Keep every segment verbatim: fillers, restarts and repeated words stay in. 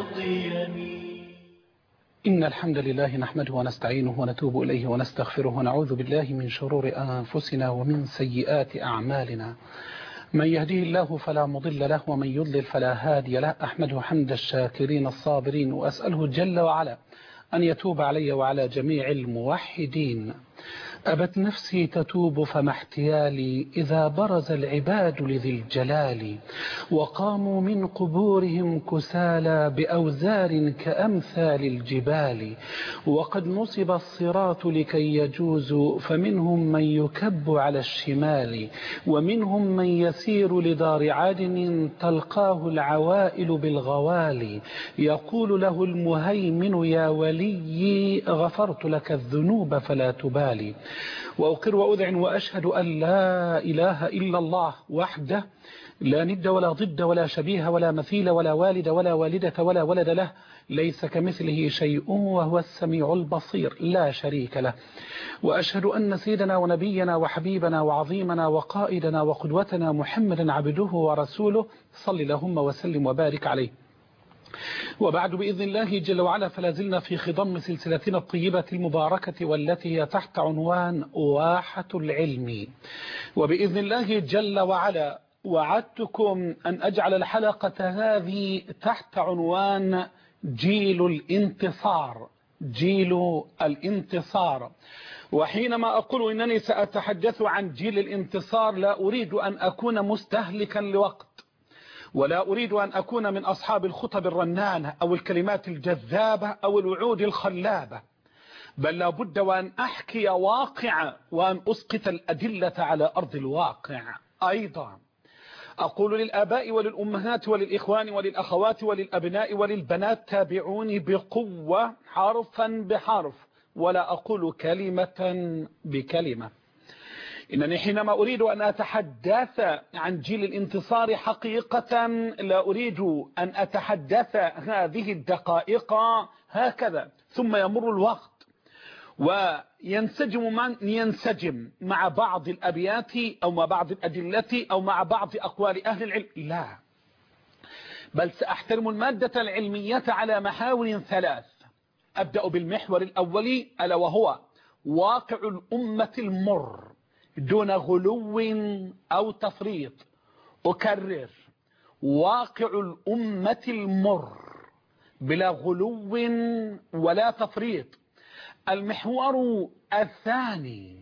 القيم. إن الحمد لله نحمده ونستعينه ونتوب إليه ونستغفره ونعوذ بالله من شرور أنفسنا ومن سيئات أعمالنا. من يهديه الله فلا مضل له ومن يضلل فلا هادي له. أحمده حمد الشاكرين الصابرين وأسأله جل وعلا أن يتوب علي وعلى جميع الموحدين. أبت نفسي تتوب فما احتيالي إذا برز العباد لذي الجلال وقاموا من قبورهم كسالى بأوزار كأمثال الجبال وقد نصب الصراط لكي يجوزوا فمنهم من يكب على الشمال ومنهم من يسير لدار عدن تلقاه العوائل بالغوال يقول له المهيمن يا ولي غفرت لك الذنوب فلا تبالي وأقر وأذعن وأشهد أن لا إله إلا الله وحده لا ند ولا ضد ولا شبيه ولا مثيل ولا والد ولا والدة ولا ولد له ليس كمثله شيء وهو السميع البصير لا شريك له. وأشهد أن سيدنا ونبينا وحبيبنا وعظيمنا وقائدنا وقدوتنا محمدا عبده ورسوله صل اللهم وسلم وبارك عليه. وبعد بإذن الله جل وعلا فلا زلنا في خضم سلسلتنا الطيبة المباركة والتي هي تحت عنوان واحة العلم. وبإذن الله جل وعلا وعدتكم أن أجعل الحلقة هذه تحت عنوان جيل الانتصار. جيل الانتصار. وحينما أقول إنني سأتحدث عن جيل الانتصار لا أريد أن أكون مستهلكا لوقت ولا أريد أن أكون من أصحاب الخطب الرنانة أو الكلمات الجذابة أو الوعود الخلابة، بل لا بد وأن أحكي واقع وأن أسقط الأدلة على أرض الواقع. أيضا أقول للآباء وللأمهات وللإخوان وللأخوات وللأبناء وللبنات تابعوني بقوة حرفا بحرف ولا أقول كلمة بكلمة. إنني حينما أريد أن أتحدث عن جيل الانتصار حقيقة لا أريد أن أتحدث هذه الدقائق هكذا ثم يمر الوقت وينسجم من ينسجم مع بعض الأبيات أو مع بعض الأدلة أو مع بعض أقوال أهل العلم. لا، بل سأحترم المادة العلمية على محاور ثلاث. أبدأ بالمحور الأولي ألا وهو واقع الأمة المر دون غلو أو تفريط. أكرر، واقع الأمة المر بلا غلو ولا تفريط. المحور الثاني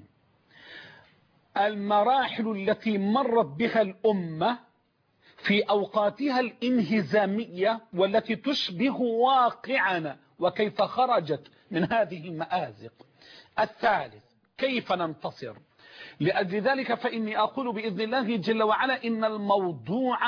المراحل التي مرت بها الأمة في أوقاتها الانهزامية والتي تشبه واقعنا وكيف خرجت من هذه المآزق. الثالث كيف ننتصر. لأجل ذلك فإني أقول بإذن الله جل وعلا إن الموضوع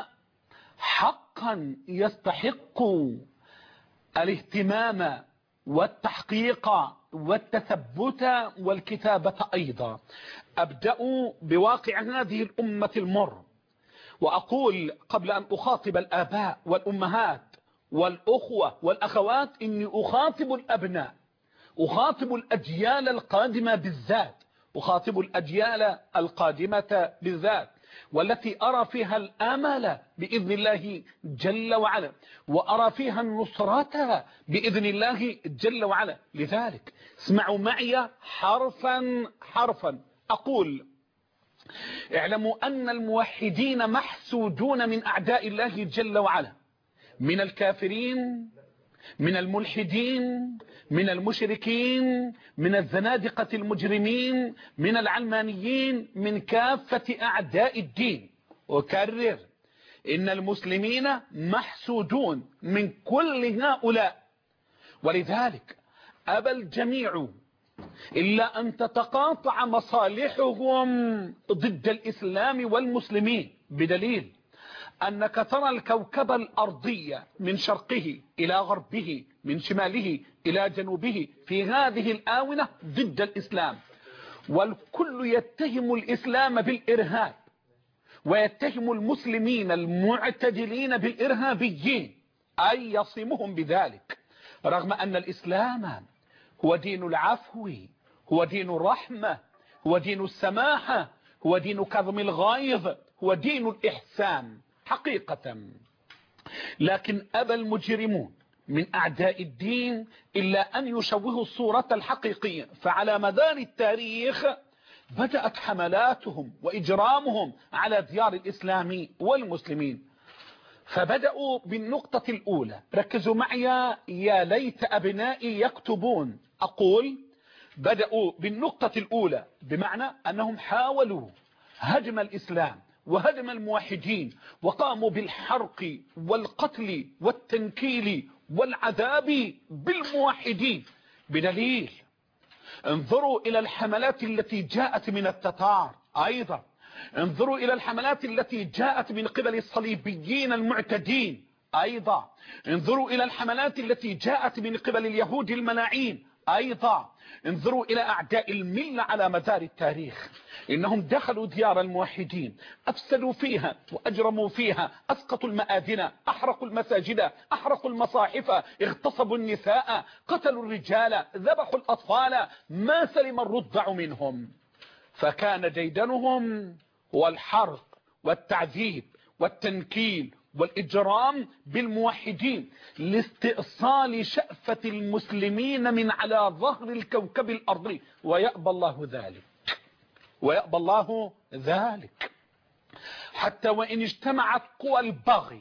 حقا يستحق الاهتمام والتحقيق والتثبت والكتابة أيضا. أبدأ بواقع هذه الأمة المر وأقول قبل أن أخاطب الآباء والأمهات والأخوة والأخوات إني أخاطب الأبناء، أخاطب الأجيال القادمة بالذات، أخاطب الأجيال القادمة بالذات والتي أرى فيها الأمل بإذن الله جل وعلا وأرى فيها النصرة بإذن الله جل وعلا. لذلك اسمعوا معي حرفا حرفا. أقول اعلموا أن الموحدين محسودون من أعداء الله جل وعلا، من الكافرين، من الملحدين، من المشركين، من الزنادقة المجرمين، من العلمانيين، من كافة أعداء الدين. أكرر، إن المسلمين محسودون من كل هؤلاء. ولذلك أبى الجميع إلا أن تتقاطع مصالحهم ضد الإسلام والمسلمين، بدليل أنك ترى الكوكب الأرضي من شرقه إلى غربه من شماله إلى جنوبه في هذه الآونة ضد الإسلام، والكل يتهم الإسلام بالإرهاب ويتهم المسلمين المعتدلين بالإرهابيين أي يصمهم بذلك، رغم أن الإسلام هو دين العفو، هو دين الرحمة، هو دين السماحة، هو دين كظم الغيظ، هو دين الإحسان حقيقة. لكن أبى المجرمون من أعداء الدين إلا أن يشوهوا الصورة الحقيقية. فعلى مدار التاريخ بدأت حملاتهم وإجرامهم على ديار الإسلام والمسلمين. فبدأوا بالنقطة الأولى، ركزوا معي يا ليت أبنائي يكتبون، أقول بدأوا بالنقطة الأولى، بمعنى أنهم حاولوا هدم الإسلام وهدم الموحدين، وقاموا بالحرق والقتل والتنكيل والعذاب بالموحدين. بدليل انظروا إلى الحملات التي جاءت من التتار، أيضا انظروا إلى الحملات التي جاءت من قبل الصليبيين المعتدين، أيضا انظروا إلى الحملات التي جاءت من قبل اليهود الملاعين، أيضا انظروا إلى أعداء الملة على مدار التاريخ. إنهم دخلوا ديار الموحدين، أفسدوا فيها وأجرموا فيها، أسقطوا المآذن، أحرقوا المساجد، أحرقوا المصاحف، اغتصبوا النساء، قتلوا الرجال، ذبحوا الأطفال، ما سلم الرضع منهم. فكان ديدنهم هو الحرق والتعذيب والتنكيل والإجرام بالموحدين لاستئصال شأفة المسلمين من على ظهر الكوكب الأرضي، ويأبى الله ذلك، ويأبى الله ذلك. حتى وإن اجتمعت قوى البغي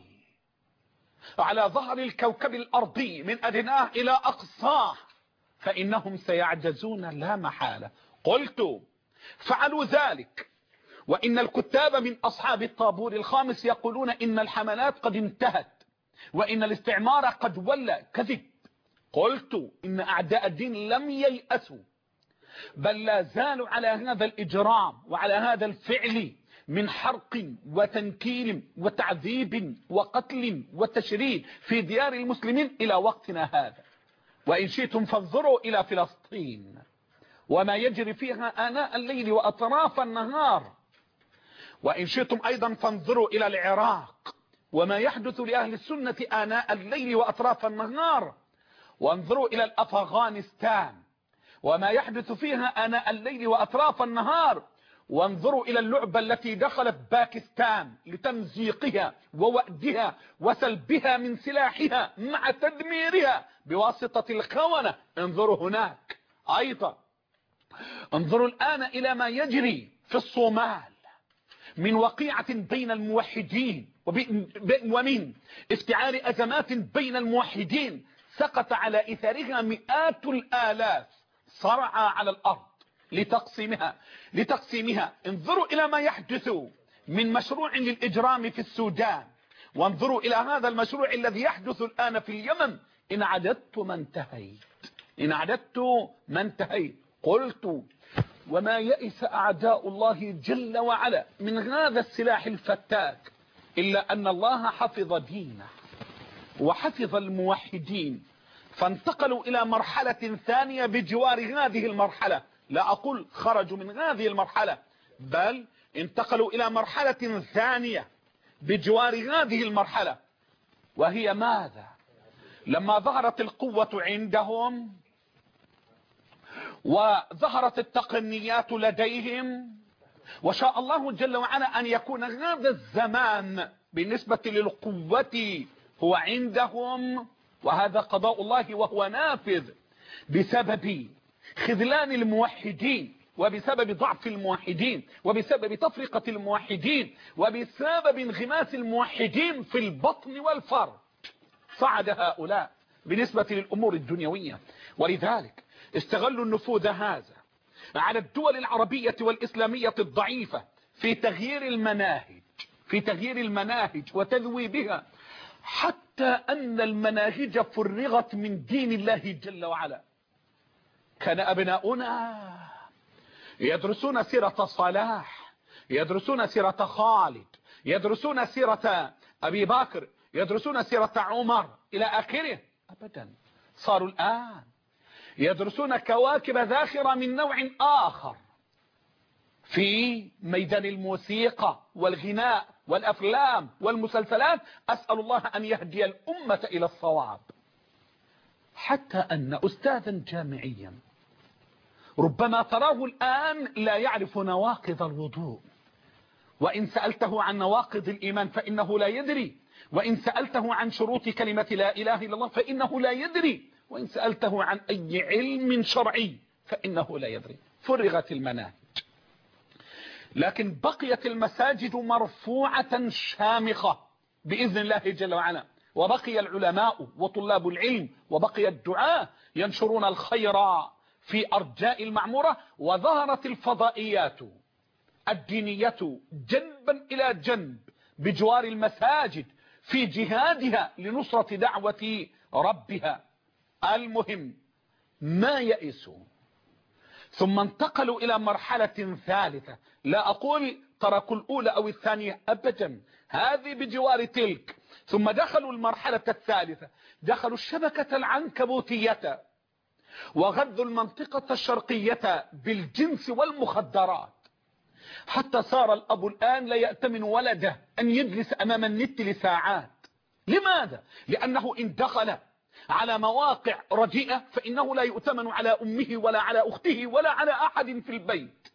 على ظهر الكوكب الأرضي من أدناه إلى أقصاه فإنهم سيعجزون لا محالة. قلت فعلوا ذلك، وإن الكتاب من أصحاب الطابور الخامس يقولون إن الحملات قد انتهت وإن الاستعمار قد ولى. كذب. قلت إن أعداء الدين لم ييأسوا، بل لا زالوا على هذا الإجرام وعلى هذا الفعل من حرق وتنكيل وتعذيب وقتل وتشريد في ديار المسلمين إلى وقتنا هذا. وإن شئتم فانظروا إلى فلسطين وما يجري فيها آناء الليل وأطراف النهار، وإن شئتم أيضا فانظروا إلى العراق وما يحدث لأهل السنة آناء الليل وأطراف النهار، وانظروا إلى الأفغانستان وما يحدث فيها آناء الليل وأطراف النهار، وانظروا إلى اللعبة التي دخلت باكستان لتمزيقها ووأدها وسلبها من سلاحها مع تدميرها بواسطة الخونة. انظروا هناك أيضا. انظروا الآن إلى ما يجري في الصومال من وقيعة بين الموحدين ومن افتعال أزمات بين الموحدين سقط على إثارها مئات الآلاف، صرعى على الأرض لتقسيمها لتقسيمها. انظروا إلى ما يحدث من مشروع للإجرام في السودان، وانظروا إلى هذا المشروع الذي يحدث الآن في اليمن. إن عددت ما انتهيت، إن عددت ما انتهيت. قلت وما يئس أعداء الله جل وعلا من هذا السلاح الفتاك إلا أن الله حفظ دينه وحفظ الموحدين، فانتقلوا إلى مرحلة ثانية بجوار هذه المرحلة. لا أقول خرجوا من هذه المرحلة، بل انتقلوا إلى مرحلة ثانية بجوار هذه المرحلة، وهي ماذا؟ لما ظهرت القوة عندهم وظهرت التقنيات لديهم، وشاء الله جل وعلا أن يكون هذا الزمان بالنسبة للقوة هو عندهم، وهذا قضاء الله وهو نافذ بسبب خذلان الموحدين وبسبب ضعف الموحدين وبسبب تفرقة الموحدين وبسبب انغماس الموحدين في البطن والفرج. صعد هؤلاء بالنسبة للأمور الدنيوية، ولذلك استغلوا النفوذ هذا على الدول العربية والإسلامية الضعيفة في تغيير المناهج في تغيير المناهج وتذويبها، حتى أن المناهج فرغت من دين الله جل وعلا. كان أبناؤنا يدرسون سيرة صلاح، يدرسون سيرة خالد، يدرسون سيرة أبي بكر، يدرسون سيرة عمر إلى آخره. أبدا، صاروا الآن يدرسون كواكب ذاخرة من نوع آخر في ميدان الموسيقى والغناء والأفلام والمسلسلات. أسأل الله أن يهدي الأمة إلى الصواب. حتى أن أستاذا جامعيا ربما تراه الآن لا يعرف نواقض الوضوء، وإن سألته عن نواقض الإيمان فإنه لا يدري، وإن سألته عن شروط كلمة لا إله إلا الله فإنه لا يدري، وإن سألته عن أي علم شرعي فإنه لا يدري. فرغت المناهج، لكن بقيت المساجد مرفوعة شامخة بإذن الله جل وعلا، وبقي العلماء وطلاب العلم وبقي الدعاة ينشرون الخير في أرجاء المعمورة، وظهرت الفضائيات الدينية جنبا إلى جنب بجوار المساجد في جهادها لنصرة دعوة ربها. المهم ما يئسوا، ثم انتقلوا إلى مرحلة ثالثة، لا أقول تركوا الأولى أو الثانية أبدا، هذه بجوار تلك، ثم دخلوا المرحلة الثالثة، دخلوا الشبكة العنكبوتية وغذوا المنطقة الشرقية بالجنس والمخدرات، حتى صار الأب الآن لا يأتمن ولده أن يجلس أمام النت لساعات. لماذا؟ لأنه إن دخل على مواقع رديئة فإنه لا يؤتمن على أمه ولا على أخته ولا على أحد في البيت،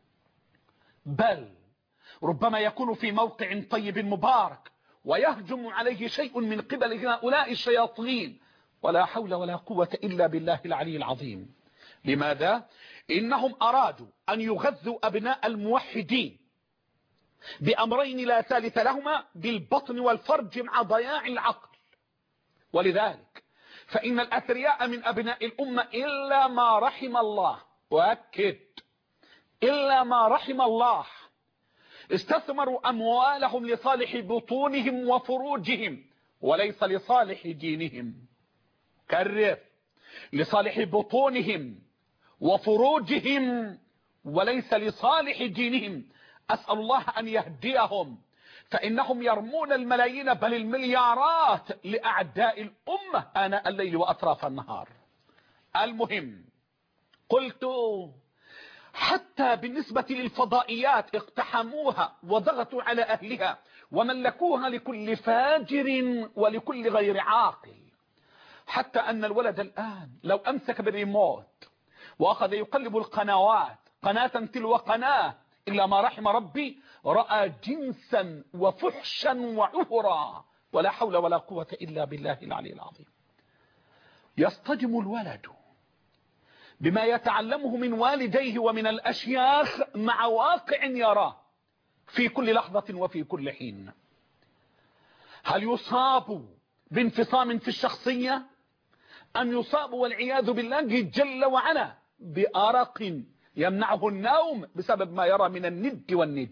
بل ربما يكون في موقع طيب مبارك ويهجم عليه شيء من قبل هؤلاء الشياطين، ولا حول ولا قوة إلا بالله العلي العظيم. لماذا؟ إنهم أرادوا أن يغذوا أبناء الموحدين بأمرين لا ثالث لهما، بالبطن والفرج مع ضياع العقل. ولذلك فإن الأثرياء من أبناء الأمة إلا ما رحم الله، وأكد إلا ما رحم الله، استثمروا أموالهم لصالح بطونهم وفروجهم وليس لصالح دينهم. كرر، لصالح بطونهم وفروجهم وليس لصالح دينهم. أسأل الله أن يهديهم، فإنهم يرمون الملايين بل المليارات لأعداء الأمة آناء الليل وأطراف النهار. المهم قلت حتى بالنسبة للفضائيات اقتحموها وضغطوا على أهلها وملكوها لكل فاجر ولكل غير عاقل، حتى أن الولد الآن لو أمسك بالريموت وأخذ يقلب القنوات قناة تلو قناة إلا ما رحم ربي رأى جنسا وفحشا وعهرا، ولا حول ولا قوة إلا بالله العلي العظيم. يصطدم الولد بما يتعلمه من والديه ومن الأشياخ مع واقع يراه في كل لحظة وفي كل حين. هل يصاب بانفصام في الشخصية أم يصاب والعياذ بالله جل وعلا بأرق يمنعه النوم بسبب ما يرى من الند والند؟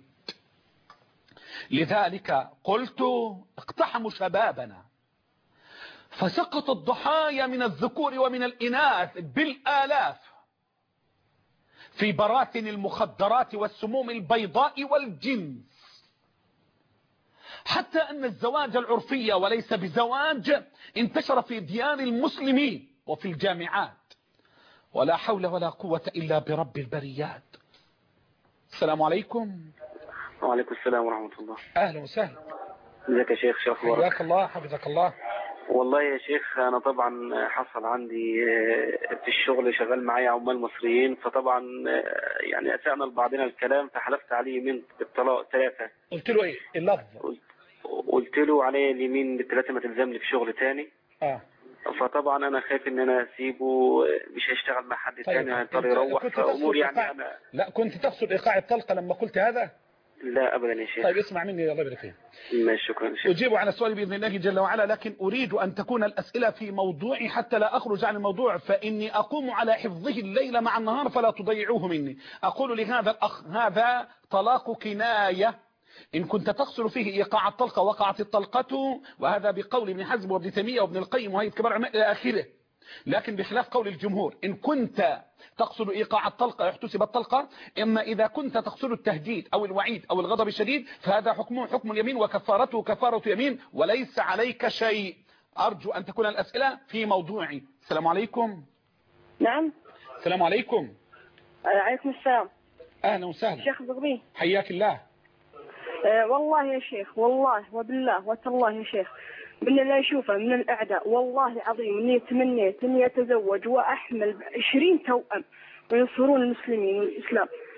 لذلك قلت اقتحموا شبابنا، فسقط الضحايا من الذكور ومن الإناث بالآلاف في براثن المخدرات والسموم البيضاء والجنس، حتى أن الزواج العرفي وليس بزواج انتشر في ديار المسلمين وفي الجامعات، ولا حول ولا قوة إلا برب البريات. السلام عليكم. وعليكم السلام ورحمة الله. أهلا وسهلا. ازيك يا شيخ؟ شرف الله. حياك الله، حفظك الله. والله يا شيخ أنا طبعا حصل عندي في الشغل شغال معايا عمال مصريين، فطبعا يعني أسأنا لبعضنا الكلام فحلفت عليه يمين بالطلاق ثلاثة. قلت له إيه اللفظ؟ قلت, قلت له عليه اليمين بالثلاثة ما تلزمني في شغل تاني. آه. فطبعا انا خايف ان انا اسيبه مش هيشتغل مع حد تاني، طيب. هيضطر يروح فامور يعني إيقاع... انا لا كنت تقصد ايقاع الطلقه لما قلت هذا؟ لا ابدا يا شيخ. طيب اسمع مني الله يبارك فيك. ماشي شكرا يا شيخ. اجيب على السؤال باذن الله جل وعلا، لكن اريد ان تكون الاسئله في موضوعي حتى لا اخرج عن الموضوع، فاني اقوم على حفظه الليل مع النهار فلا تضيعوه مني. اقول لهذا الاخ هذا طلاق كنايه، إن كنت تقصد فيه إيقاع الطلقة وقعت الطلقة، وهذا بقول ابن حزم وابن تيمية وابن القيم وهيئة كبار العلماء إلى آخره، لكن بخلاف قول الجمهور إن كنت تقصد إيقاع الطلقة يحتسب الطلقة. إما إذا كنت تقصد التهديد أو الوعيد أو الغضب الشديد فهذا حكمه حكم اليمين وكفارته كفارة يمين وليس عليك شيء. أرجو أن تكون الأسئلة في موضوعي. السلام عليكم. نعم. السلام عليكم. عليكم السلام. أهلا وسهلا. شيخ زغبي حياك الله. أه والله يا شيخ، والله وبالله وتالله يا شيخ من اللي أشوفه من الأعداء والله العظيم إني تمنيت إني أتزوج وأحمل عشرين توأم وينصرون المسلمين والإسلام.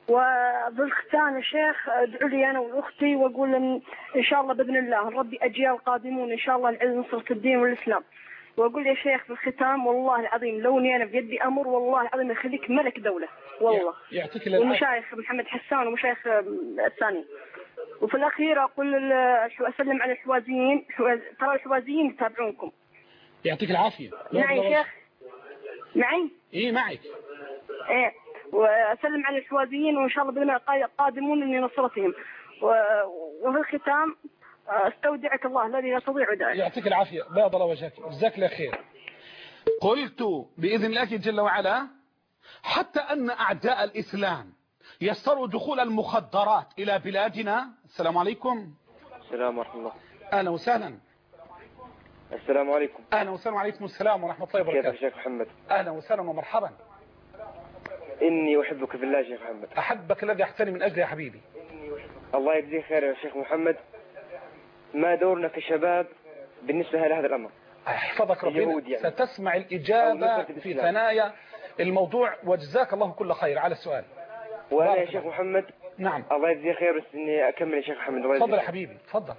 وفي الختام يا شيخ ادعوا لي أنا وأختي، وأقول إن, إن شاء الله بإذن الله ربي أجيال قادمون إن شاء الله لعز نصرة الدين والإسلام. وأقول يا شيخ في الختام والله العظيم لو إني أنا بيدي أمر والله العظيم يخليك ملك دولة والله. يعطيك العافية. ومشايخ محمد حسان ومشايخ الثاني. وفي الأخير أقول أسلم على الحوازيين، ترى الحوازيين يتابعونكم. يعطيك العافية. معي يا شيخ؟ معي؟ إيه معك. إيه، وأسلم على الحوازيين وإن شاء الله بنا قادمون لنصرتهم. وفي الختام استودعك الله الذي لا تضيع ودائعه. يعطيك العافية. بيض الله وجهك، جزاك الله خير. قلت بإذن الله جل وعلا حتى أن أعداء الإسلام يسروا دخول المخدرات إلى بلادنا. السلام عليكم. السلام ورحمة الله. أهلا وسهلا. السلام عليكم. أهلا وسهلا. وعليكم السلام ورحمة الله وبركاته. كيف شيخ محمد؟ أهلا وسهلا ومرحبا. إني أحبك في الله شيخ محمد. أحبك الذي أحترم من أجله يا حبيبي. الله يجزيك خير يا شيخ محمد. ما دورنا كشباب بالنسبة لهذا الأمر؟ احفظك ربنا. يعني. ستسمع الإجابة في ثنايا الموضوع، وجزاك الله كل خير على السؤال. وأنا يا شيخ محمد. نعم. الله يجزيك خير، بس إني أكمل يا شيخ محمد. تفضل يا حبيبي تفضل.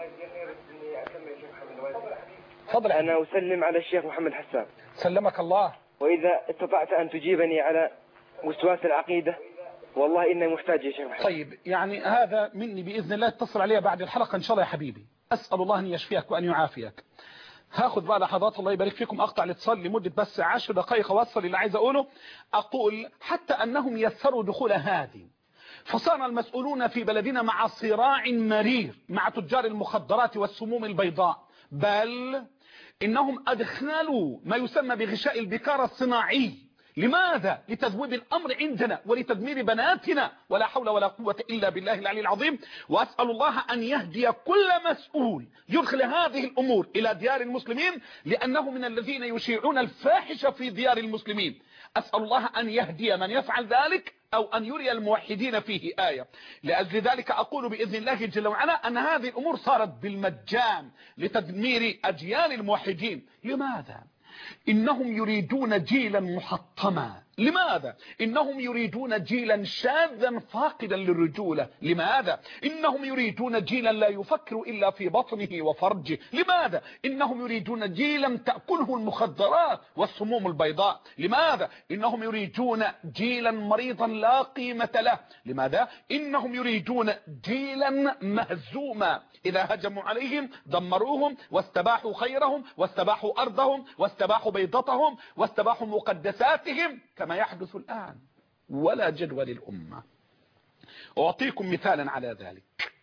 تفضل. أنا أسلم على الشيخ محمد حسان. سلمك الله. وإذا استطعت أن تجيبني على وسواس العقيدة والله إني محتاج يا شيخ محمد. طيب يعني هذا مني بإذن الله، اتصل عليها بعد الحلقة إن شاء الله يا حبيبي. أسأل الله أن يشفيك وأن يعافيك. هاخد بقى لحظات الله يبارك فيكم، أقطع الاتصال لمدة بس عشر دقائق وأوصل اللي عايز أقوله. أقول حتى أنهم يسروا دخول هذه، فصار المسؤولون في بلدنا مع صراع مرير مع تجار المخدرات والسموم البيضاء، بل إنهم أدخلوا ما يسمى بغشاء البكار الصناعي. لماذا؟ لتذويب الأمر عندنا ولتدمير بناتنا، ولا حول ولا قوة إلا بالله العلي العظيم. وأسأل الله أن يهدي كل مسؤول يدخل هذه الأمور إلى ديار المسلمين، لأنه من الذين يشيعون الفاحشة في ديار المسلمين. أسأل الله أن يهدي من يفعل ذلك أو أن يري الموحدين فيه آية. لأجل ذلك أقول بإذن الله جل وعلا أن هذه الأمور صارت بالمجان لتدمير أجيال الموحدين. لماذا؟ إنهم يريدون جيلا محطما. لماذا؟ إنهم يريدون جيلا شاذا فاقدا للرجولة. لماذا؟ إنهم يريدون جيلا لا يفكر إلا في بطنه وفرجه. لماذا؟ إنهم يريدون جيلا تأكله المخدرات والسموم البيضاء. لماذا؟ إنهم يريدون جيلا مريضا لا قيمة له. لماذا؟ إنهم يريدون جيلا مهزوما، إذا هجموا عليهم دمروهم واستباحوا خيرهم واستباحوا أرضهم واستباحوا بيضتهم واستباحوا مقدساتهم كما يحدث الآن، ولا جدوى للأمة. أعطيكم مثالا على ذلك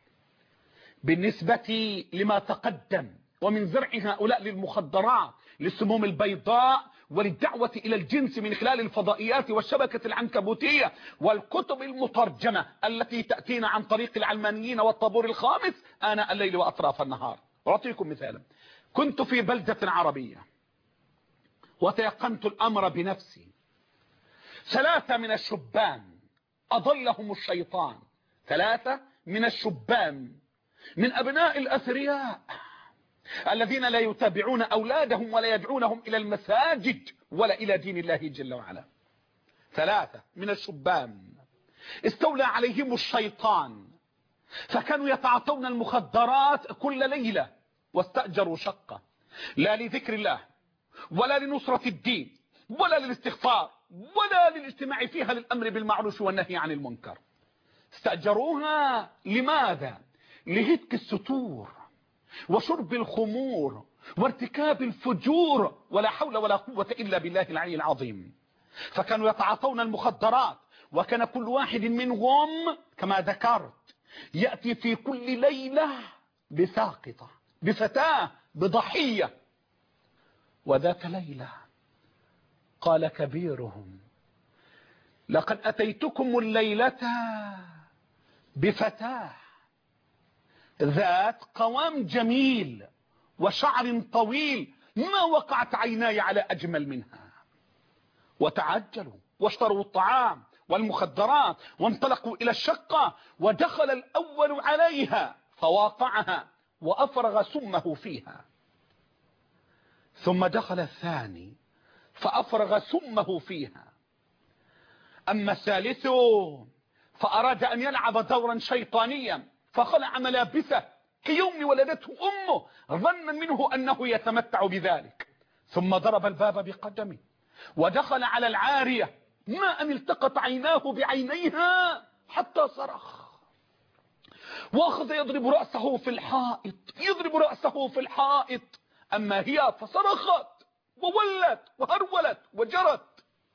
بالنسبة لما تقدم ومن زرع هؤلاء للمخدرات للسموم البيضاء وللدعوة إلى الجنس من خلال الفضائيات والشبكة العنكبوتية والكتب المترجمة التي تأتينا عن طريق العلمانيين والطابور الخامس آناء الليل وأطراف النهار. أعطيكم مثالا. كنت في بلدة عربية وتيقنت الأمر بنفسي. ثلاثة من الشبان أضلهم الشيطان، ثلاثة من الشبان من أبناء الأثرياء الذين لا يتابعون أولادهم ولا يدعونهم إلى المساجد ولا إلى دين الله جل وعلا. ثلاثة من الشبان استولى عليهم الشيطان، فكانوا يتعاطون المخدرات كل ليلة، واستأجروا شقة لا لذكر الله ولا لنصرة الدين ولا للاستغفار ولا للاجتماع فيها للأمر بالمعروف والنهي عن المنكر. استأجروها لماذا؟ لهتك الستور وشرب الخمور وارتكاب الفجور، ولا حول ولا قوة إلا بالله العلي العظيم. فكانوا يتعاطون المخدرات، وكان كل واحد منهم كما ذكرت يأتي في كل ليلة بساقطة، بفتاة، بضحية. وذات ليلة قال كبيرهم: لقد أتيتكم الليلة بفتاة ذات قوام جميل وشعر طويل ما وقعت عيناي على أجمل منها. وتعجلوا واشتروا الطعام والمخدرات وانطلقوا إلى الشقة، ودخل الأول عليها فواقعها وأفرغ سمه فيها، ثم دخل الثاني فأفرغ سمه فيها، أما الثالث فأراد أن يلعب دورا شيطانيا فخلع ملابسه كيوم ولدته أمه ظنا منه أنه يتمتع بذلك، ثم ضرب الباب بقدمه ودخل على العارية، ما أن التقط عيناه بعينيها حتى صرخ، وأخذ يضرب رأسه في الحائط يضرب رأسه في الحائط. أما هي فصرخت وولت وهرولت وجرت.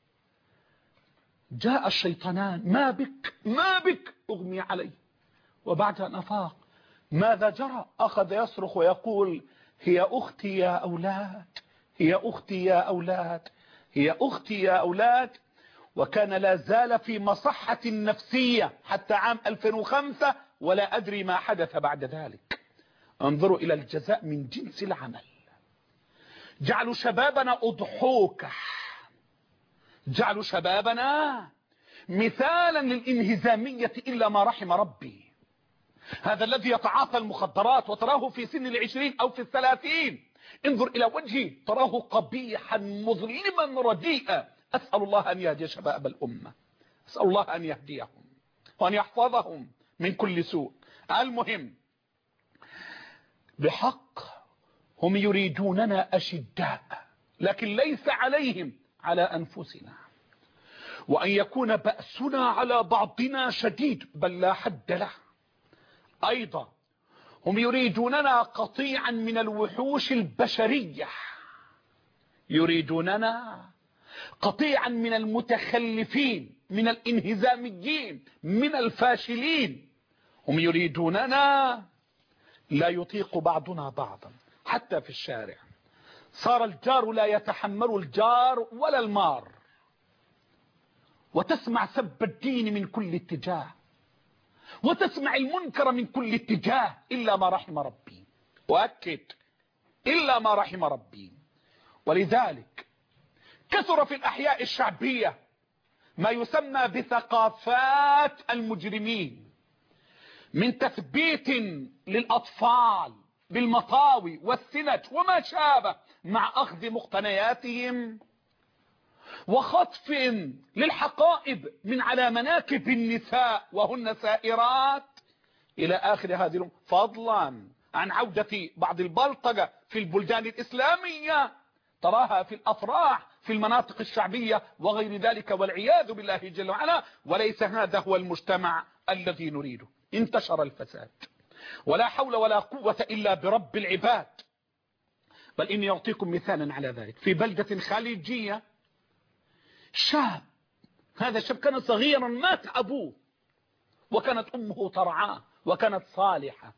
جاء الشيطانان، ما بك ما بك، أغمي عليه، وبعد أن أفاق ماذا جرى؟ أخذ يصرخ ويقول هي أختي يا أولاد، هي أختي يا أولاد، هي أختي يا أولاد. وكان لا زال في مصحة نفسية حتى عام ألفين وخمسة، ولا أدري ما حدث بعد ذلك. انظروا إلى الجزاء من جنس العمل. جعلوا شبابنا أضحوكة، جعلوا شبابنا مثالا للانهزامية إلا ما رحم ربي. هذا الذي يتعاطى المخدرات وتراه في سن العشرين أو في الثلاثين، انظر إلى وجهه تراه قبيحا مظلما رديئا. أسأل الله أن يهدي شباب الأمة، أسأل الله أن يهديهم وأن يحفظهم من كل سوء. المهم بحق هم يريدوننا أشداء، لكن ليس عليهم على أنفسنا، وأن يكون بأسنا على بعضنا شديد بل لا حد له. أيضا هم يريدوننا قطيعا من الوحوش البشرية، يريدوننا قطيعا من المتخلفين، من الانهزاميين، من الفاشلين. هم يريدوننا لا يطيق بعضنا بعضا حتى في الشارع. صار الجار لا يتحمل الجار ولا المار، وتسمع سب الدين من كل اتجاه، وتسمع المنكر من كل اتجاه إلا ما رحم ربي، وأكد إلا ما رحم ربي. ولذلك كثر في الأحياء الشعبية ما يسمى بثقافات المجرمين، من تثبيت للأطفال بالمطاوي والسنج وما شابه مع أخذ مقتنياتهم، وخطف للحقائب من على مناكب النساء وهن سائرات إلى آخر هذه الأمور، فضلا عن عودة بعض البلطجة في البلدان الإسلامية، تراها في الأفراح في المناطق الشعبية وغير ذلك، والعياذ بالله جل وعلا. وليس هذا هو المجتمع الذي نريده. انتشر الفساد، ولا حول ولا قوة إلا برب العباد. بل إني أعطيكم مثالا على ذلك. في بلدة خليجية شاب، هذا الشاب كان صغيرا مات أبوه، وكانت أمه ترعاه وكانت صالحة.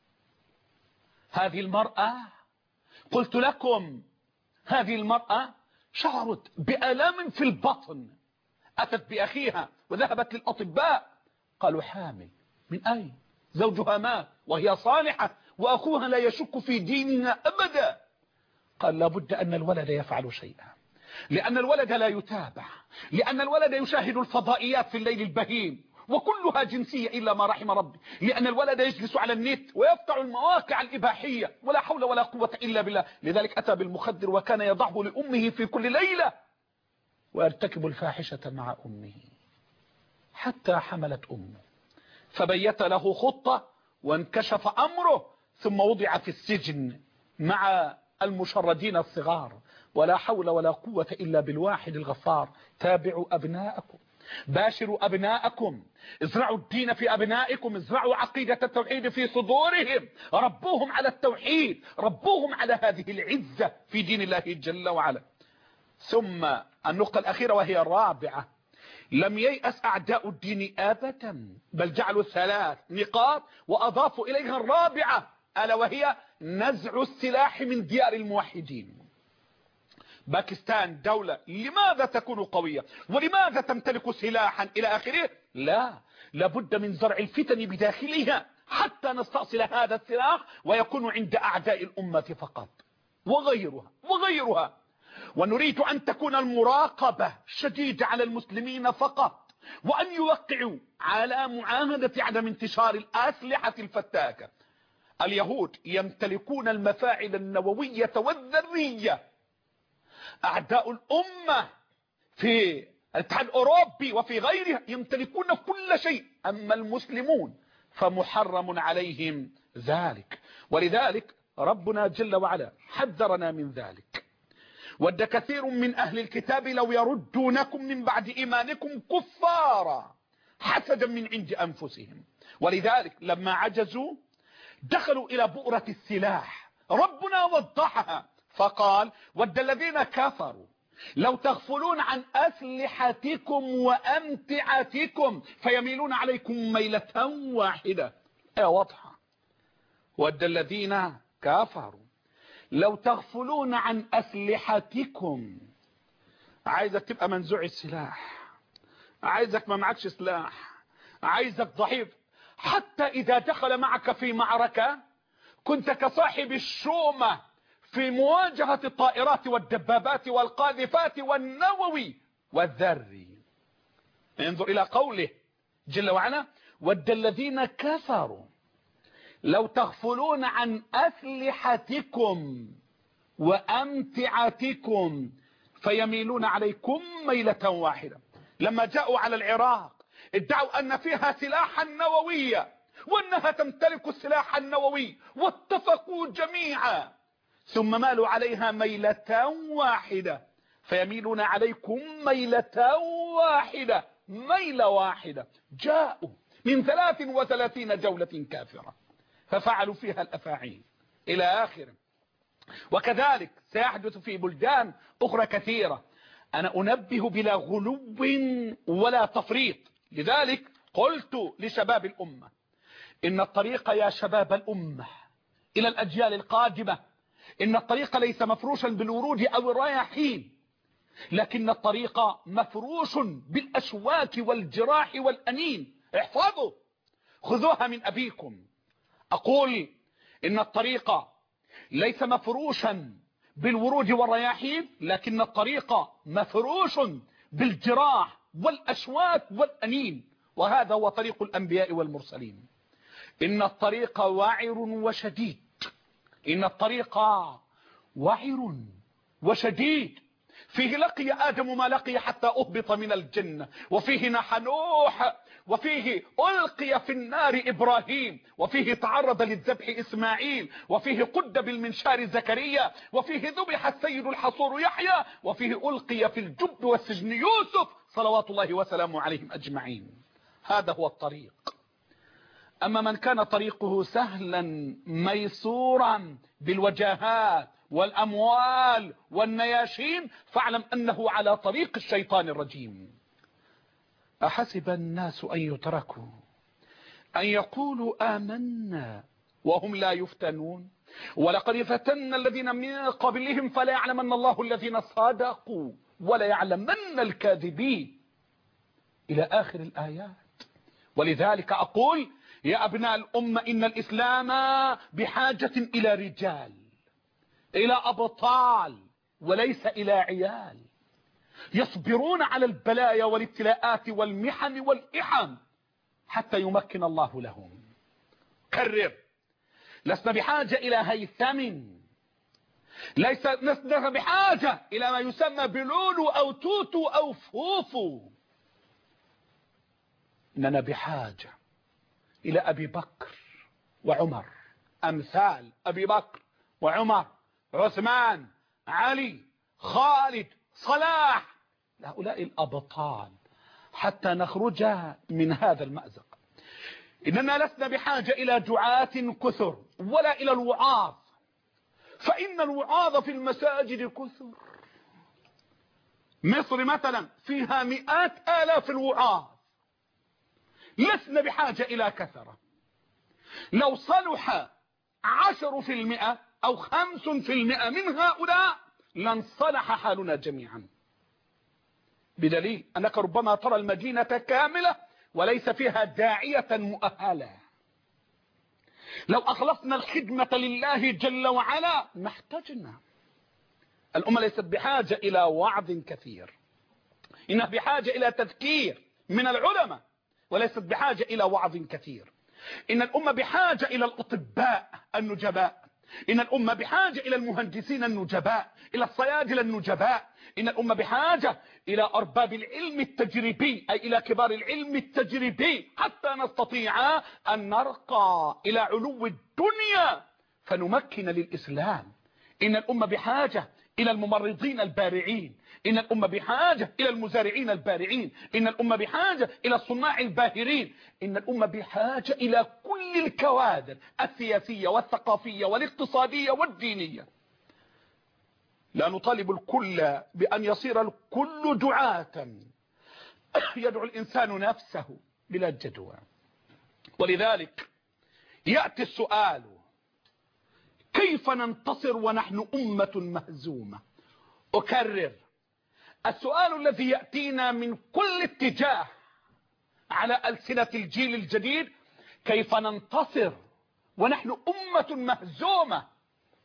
هذه المرأة قلت لكم هذه المرأة شعرت بآلام في البطن، أتت بأخيها وذهبت للأطباء، قالوا حامل. من أين؟ زوجها مات وهي صالحة وأخوها لا يشك في دينها أبدا. قال لابد أن الولد يفعل شيئا، لأن الولد لا يتابع، لأن الولد يشاهد الفضائيات في الليل البهيم وكلها جنسية إلا ما رحم ربي، لأن الولد يجلس على النت ويفتح المواقع الإباحية، ولا حول ولا قوة إلا بالله. لذلك أتى بالمخدر وكان يضعه لأمه في كل ليلة، ويرتكب الفاحشة مع أمه حتى حملت أمه، فبيت له خطة وانكشف أمره، ثم وضع في السجن مع المشردين الصغار. ولا حول ولا قوة إلا بالواحد الغفار. تابعوا أبناءكم، باشروا أبناءكم، ازرعوا الدين في أبنائكم، ازرعوا عقيدة التوحيد في صدورهم، ربوهم على التوحيد، ربوهم على هذه العزة في دين الله جل وعلا. ثم النقطة الأخيرة وهي الرابعة، لم ييأس أعداء الدين أبدا، بل جعلوا ثلاث نقاط وأضافوا إليها الرابعة، ألا وهي نزع السلاح من ديار الموحدين. باكستان دولة لماذا تكون قوية ولماذا تمتلك سلاحا إلى آخره؟ لا، لابد من زرع الفتن بداخلها حتى نستأصل هذا السلاح ويكون عند أعداء الأمة فقط وغيرها وغيرها. ونريد أن تكون المراقبة شديدة على المسلمين فقط، وأن يوقعوا على معاهدة عدم انتشار الأسلحة الفتاكة. اليهود يمتلكون المفاعل النووية والذرية، أعداء الأمة في الاتحاد الأوروبي وفي غيرها يمتلكون كل شيء، أما المسلمون فمحرم عليهم ذلك. ولذلك ربنا جل وعلا حذرنا من ذلك. ود كثير من أهل الكتاب لو يردونكم من بعد إيمانكم كفارا حسدا من عند أنفسهم. ولذلك لما عجزوا دخلوا إلى بؤرة السلاح. ربنا وضحها فقال ود الذين كفروا لو تغفلون عن أسلحتكم وأمتعتكم فيميلون عليكم ميلة واحدة. ايه واضحة. ود الذين كفروا لو تغفلون عن أسلحتكم. عايزك تبقى منزوع السلاح، عايزك ما معكش سلاح، عايزك ضعيف. حتى إذا دخل معك في معركة كنت كصاحب الشومة في مواجهة الطائرات والدبابات والقاذفات والنووي والذري. انظر إلى قوله جل وعلا ود الذين كفروا لو تغفلون عن أسلحتكم وأمتعتكم فيميلون عليكم ميلة واحدة. لما جاءوا على العراق ادعوا أن فيها سلاحا نوويا وأنها تمتلك السلاح النووي واتفقوا جميعا، ثم مالوا عليها ميلة واحدة فيميلون عليكم ميلة واحدة، ميلة واحدة. جاءوا من ثلاث وثلاثين جولة كافرة ففعلوا فيها الأفاعيل إلى آخر. وكذلك سيحدث في بلدان أخرى كثيرة. أنا أنبه بلا غلو ولا تفريط. لذلك قلت لشباب الأمة إن الطريق يا شباب الأمة إلى الأجيال القادمة، إن الطريق ليس مفروشا بالورود أو الرياحين، لكن الطريق مفروش بالأشواك والجراح والأنين. احفظوا، خذوها من أبيكم. أقول إن الطريق ليس مفروشا بالورود والرياحين، لكن الطريق مفروش بالجراح والأشواك والأنين، وهذا هو طريق الأنبياء والمرسلين. إن الطريق وعر وشديد، إن الطريق وعر وشديد، فيه لقي آدم ما لقي حتى أهبط من الجنة، وفيه نحى نوح، وفيه ألقي في النار إبراهيم، وفيه تعرض للذبح إسماعيل، وفيه قد بالمنشار زكريا، وفيه ذبح السيد الحصور يحيى، وفيه ألقي في الجب والسجن يوسف صلوات الله وسلامه عليهم أجمعين. هذا هو الطريق. أما من كان طريقه سهلا ميسورا بالوجاهات والأموال والنياشين فاعلم أنه على طريق الشيطان الرجيم. أحسب الناس أن يتركوا أن يقولوا آمنا وهم لا يفتنون ولقد فتنا الذين من قبلهم فلا يعلمن الله الذين صدقوا ولا يعلمن الكاذبين إلى آخر الآيات. ولذلك أقول يا أبناء الأمة إن الإسلام بحاجة إلى رجال، إلى أبطال، وليس إلى عيال يصبرون على البلايا والابتلاءات والمحن والإحن حتى يمكن الله لهم. كرر، لسنا بحاجة إلى هيثم، ليس لسنا بحاجة إلى ما يسمى بلولو أو توتو أو فوفو، إننا بحاجة إلى أبي بكر وعمر، أمثال أبي بكر وعمر، عثمان، علي، خالد، صلاح، هؤلاء الأبطال حتى نخرج من هذا المأزق. إننا لسنا بحاجة إلى دعاة كثر ولا إلى الوعاظ، فإن الوعاظ في المساجد كثر. مصر مثلا فيها مئات آلاف الوعاظ، لسنا بحاجة إلى كثرة. لو صلح عشر في المئة أو خمس في المئة من هؤلاء لانصلح حالنا جميعا، بدليل أنك ربما ترى المدينة كاملة وليس فيها داعية مؤهلة. لو أخلصنا الخدمة لله جل وعلا ما احتجنا. الأمة ليست بحاجة إلى وعظ كثير، إنها بحاجة إلى تذكير من العلماء، وليست بحاجة إلى وعظ كثير. إن الأمة بحاجة إلى الأطباء النجباء إن الأمة بحاجة إلى المهندسين النجباء، إلى الصيادلة النجباء. إن الأمة بحاجة إلى أرباب العلم التجريبي، أي إلى كبار العلم التجريبي، حتى نستطيع أن نرقى إلى علو الدنيا فنمكن للإسلام. إن الأمة بحاجة إلى الممرضين البارعين، إن الأمة بحاجة إلى المزارعين البارعين، إن الأمة بحاجة إلى الصناع الباهرين، إن الأمة بحاجة إلى كل الكوادر السياسية والثقافية والاقتصادية والدينية. لا نطالب الكل بأن يصير الكل دعاة يدعو الإنسان نفسه بلا جدوى. ولذلك يأتي السؤال: كيف ننتصر ونحن أمة مهزومة؟ أكرر، السؤال الذي يأتينا من كل اتجاه على ألسنة الجيل الجديد: كيف ننتصر ونحن أمة مهزومة؟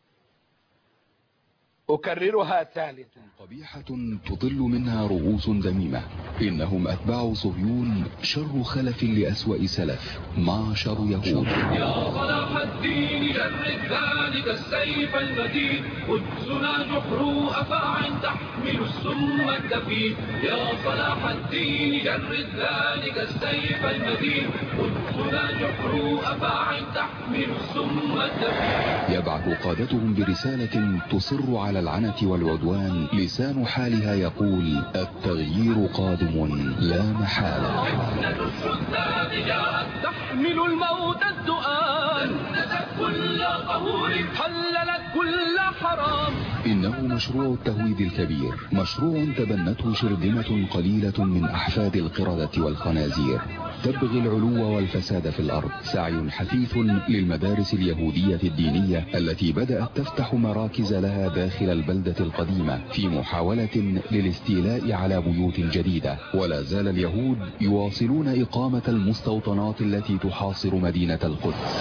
أكررها ثالثا: قبيحة تطل منها رؤوس دميمة، إنهم أتباع صهيون، شر خلف لأسوأ سلف، معشر يهود. يا صلاح الدين جرد ذلك السيف المتين، قدسنا جحر أفاع تحمل السم الدفين. يا صلاح الدين جرد ذلك السيف المتين، قدسنا جحر أفاع تحمل السم الدفين. يبعث قادتهم برسالة تصر على العنة والعدوان، لسان حالها يقول: التغيير قادم لا محالة. فتنة الشداد جاءت تحمل الموت الدؤال، دنست كل قهور، حللت كل حرام. إنه مشروع التهويد الكبير، مشروع تبنته شرذمة قليلة من أحفاد القردة والخنازير، تبغي العلو والفساد في الأرض. سعي حثيث للمدارس اليهودية الدينية التي بدأت تفتح مراكز لها داخل البلدة القديمة في محاولة للاستيلاء على بيوت جديدة. ولا زال اليهود يواصلون إقامة المستوطنات التي تحاصر مدينة القدس.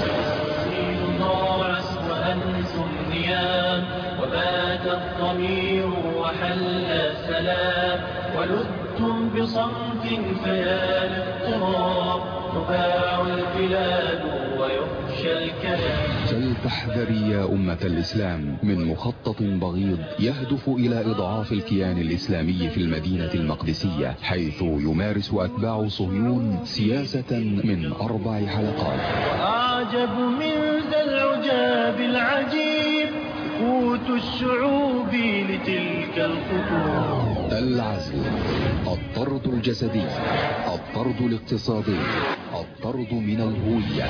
وبات الضمير وحل السلام، ولدتم بصمت فيا للاضطراب، تباع البلاد ويخشى الكلام. فلتحذري يا أمة الإسلام من مخطط بغيض يهدف إلى إضعاف الكيان الإسلامي في المدينة المقدسية، حيث يمارس أتباع صهيون سياسة من أربع حلقات. وأعجب من ذا العجاب العجيب قوت الشعوب لتلك الخطوط. العزل، الطرد الجسدي، الطرد الاقتصادي، الطرد من الهوية.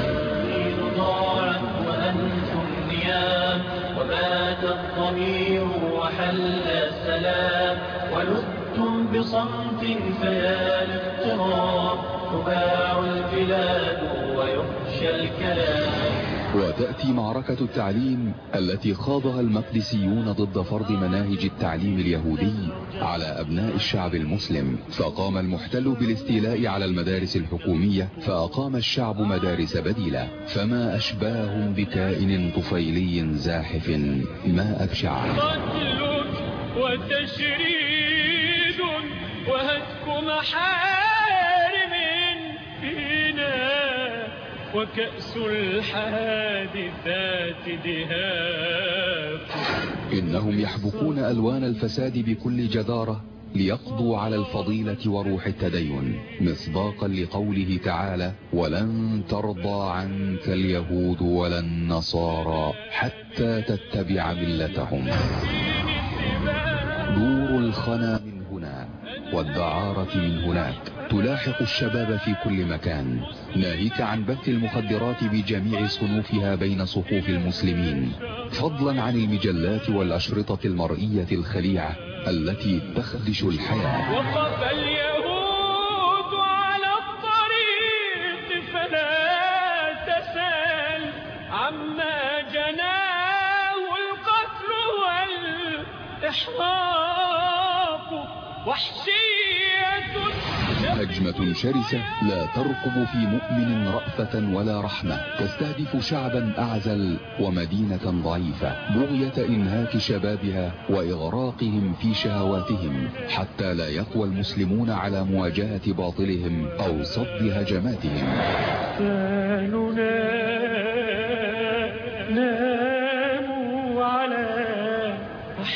ضاعت وأنتم نيام، وبات الضمير وحل السلام، ولدتم بصمت فيا الاضطراب، تباع البلاد ويخشى الكلام. وتأتي معركة التعليم التي خاضها المقدسيون ضد فرض مناهج التعليم اليهودي على أبناء الشعب المسلم، فقام المحتل بالاستيلاء على المدارس الحكومية، فأقام الشعب مدارس بديلة. فما أشباههم بكائن طفيلي زاحف، ما أبشعه. قتل وتشريد وهتك محارم فينا، وكأس الحادثات دهاء. إنهم يحبكون ألوان الفساد بكل جدارة ليقضوا على الفضيلة وروح التدين، مصداقا لقوله تعالى: ولن ترضى عنك اليهود ولا النصارى حتى تتبع ملتهم. دور الخنا من هنا والدعارة من هناك تلاحق الشباب في كل مكان، ناهيك عن بث المخدرات بجميع صنوفها بين صفوف المسلمين، فضلا عن المجلات والأشرطة المرئية الخليعة التي تخدش الحياة. وقف اليهود على الطريق فلا تسأل عما جناه القتل والإحراق، وحشية هجمة شرسة لا ترقب في مؤمن رأفة ولا رحمة، تستهدف شعبا أعزل ومدينة ضعيفة، بغية إنهاك شبابها وإغراقهم في شهواتهم، حتى لا يقوى المسلمون على مواجهة باطلهم أو صد هجماتهم. فاننا لا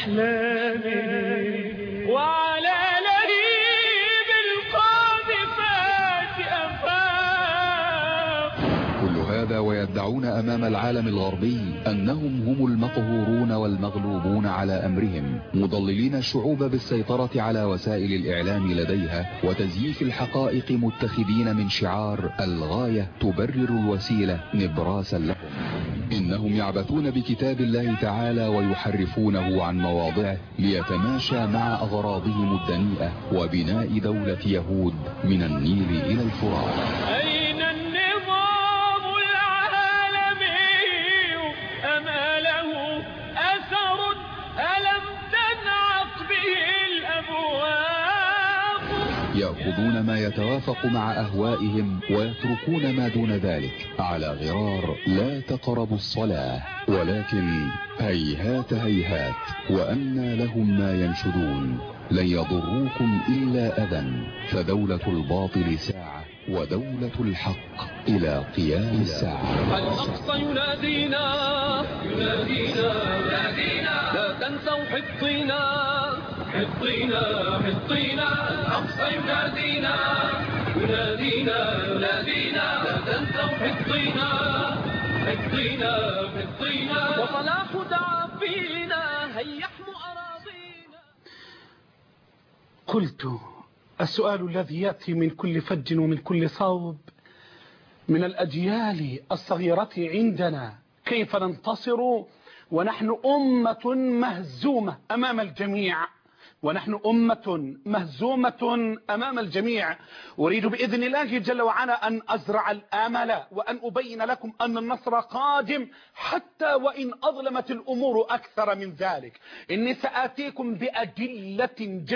أحلامي وعلى لهيب القاذفات أفاق. كل هذا ويدعون أمام العالم الغربي أنهم هم المقهورون والمغلوبون على أمرهم، مضللين الشعوب بالسيطرة على وسائل الإعلام لديها وتزييف الحقائق، متخذين من شعار الغاية تبرر الوسيلة نبراسا لهم. إنهم يعبثون بكتاب الله تعالى ويحرفونه عن مواضعه ليتماشى مع أغراضهم الدنيئة وبناء دولة يهود من النيل إلى الفرات. أين النظام العالمي أما له أثر ألم تنعق به الأبواب؟ يأخذون ما يتوافق مع أهوائهم ويتركون ما دون ذلك على غرار لا تقربوا الصلاة. ولكن هيهات هيهات وأنى لهم ما ينشدون، لن يضروكم إلا أذى، فدولة الباطل ساعة ودولة الحق إلى قيام الساعة. الأقصى ينادينا ينادينا ينادينا لا تنسوا حطينا حطينا حطينا. الأقصى ينادينا ينادينا ينادينا لا تنسوا حطينا حطينا حطينا. وصلاح دعا فينا هيا احموا أراضينا. قلت السؤال الذي يأتي من كل فج ومن كل صوب من الأجيال الصغيرة عندنا: كيف ننتصر ونحن أمة مهزومة أمام الجميع؟ ونحن أمة مهزومة أمام الجميع. أريد بإذن الله جل وعلا أن أزرع الآمل وأن أبين لكم أن النصر قادم حتى وإن أظلمت الأمور أكثر من ذلك. إني سآتيكم بأدلة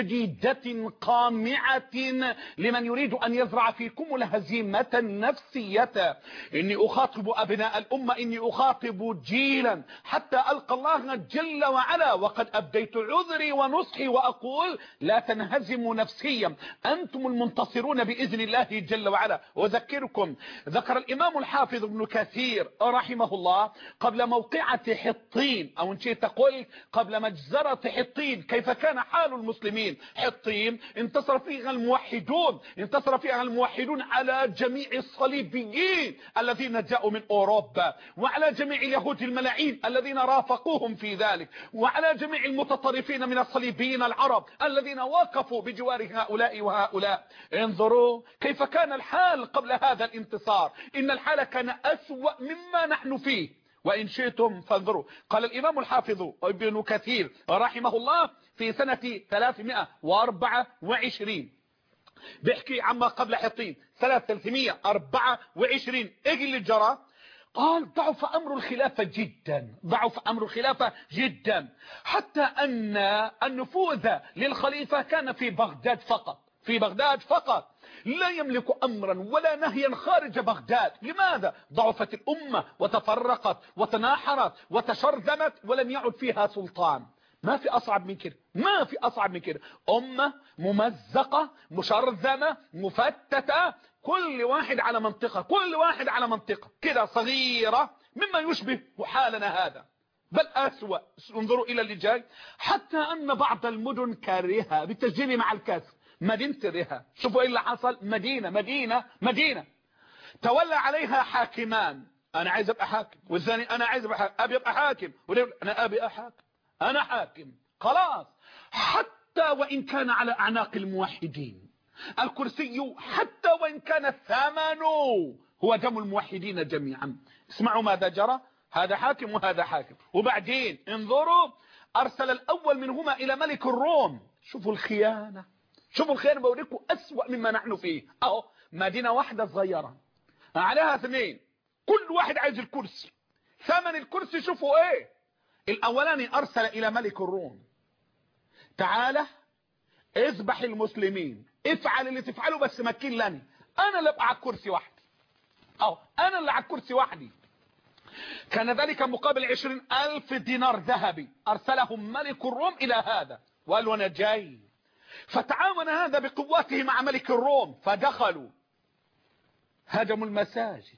جديدة قامعة لمن يريد أن يزرع فيكم الهزيمة النفسية. إني أخاطب أبناء الأمة، إني أخاطب جيلا حتى ألقى الله جل وعلا وقد أبديت عذري ونصحي وأقول لا تنهزموا نفسيا، أنتم المنتصرون بإذن الله جل وعلا. وذكركم ذكر الإمام الحافظ ابن كثير رحمه الله قبل موقعة حطين، أو إن شئت قلت قبل مجزرة حطين، كيف كان حال المسلمين. حطين انتصر فيها الموحدون، انتصر فيها الموحدون على جميع الصليبيين الذين جاءوا من أوروبا، وعلى جميع اليهود الملاعين الذين رافقوهم في ذلك، وعلى جميع المتطرفين من الصليبيين العرب الذين وقفوا بجوار هؤلاء وهؤلاء. انظروا كيف كان الحال قبل هذا الانتصار. إن الحال كان أسوأ مما نحن فيه. وإن شئتم فانظروا، قال الإمام الحافظ ابن كثير رحمه الله في سنة ثلاثمائة وأربعة وعشرين بيحكي عما قبل حطين سنة ثلاثمائة وأربعة وعشرين. اجي اللي جرى، قال ضعف أمر الخلافة جدا، ضعف أمر الخلافة جدا، حتى أن النفوذ للخليفة كان في بغداد فقط، في بغداد فقط، لا يملك أمرا ولا نهيا خارج بغداد. لماذا؟ ضعفت الأمة وتفرقت وتناحرت وتشرذمت ولم يعد فيها سلطان. ما في أصعب من كده، ما في أصعب من كده. أمة ممزقة مشرذمة مفتتة، كل واحد على منطقة، كل واحد على منطقة كده صغيرة، مما يشبه حالنا هذا بل أسوأ. انظروا إلى اللي جاي، حتى أن بعض المدن كارهة بالتسجيل مع الكسر، مدينة رها. شوفوا إيه اللي حصل، مدينة مدينة مدينة تولى عليها حاكمان. أنا عايز أبقى حاكم، والثاني أنا عايز أبقى حاكم. أبي أبقى حاكم، أنا أبي أحاكم، أنا حاكم خلاص. حتى وإن كان على أعناق الموحدين الكرسي، حتى وإن كان الثمن هو دم الموحدين جميعا. اسمعوا ماذا جرى، هذا حاكم وهذا حاكم. وبعدين انظروا، أرسل الأول منهما إلى ملك الروم. شوفوا الخيانة، شوفوا الخيانة، بوريكم أسوأ مما نحن فيه. أهو مدينة واحدة صغيرة عليها اثنين، كل واحد عايز الكرسي، ثمن الكرسي. شوفوا ايه، الأولاني أرسل إلى ملك الروم: تعالى اذبح المسلمين، افعل اللي تفعله بس مكين لني، أنا اللي أبقى على الكرسي وحدي، أو أنا اللي على الكرسي وحدي. كان ذلك مقابل عشرين ألف دينار ذهبي أرسلهم ملك الروم إلى هذا، وقال له أنا جاي. فتعاون هذا بقواته مع ملك الروم، فدخلوا هدموا المساجد،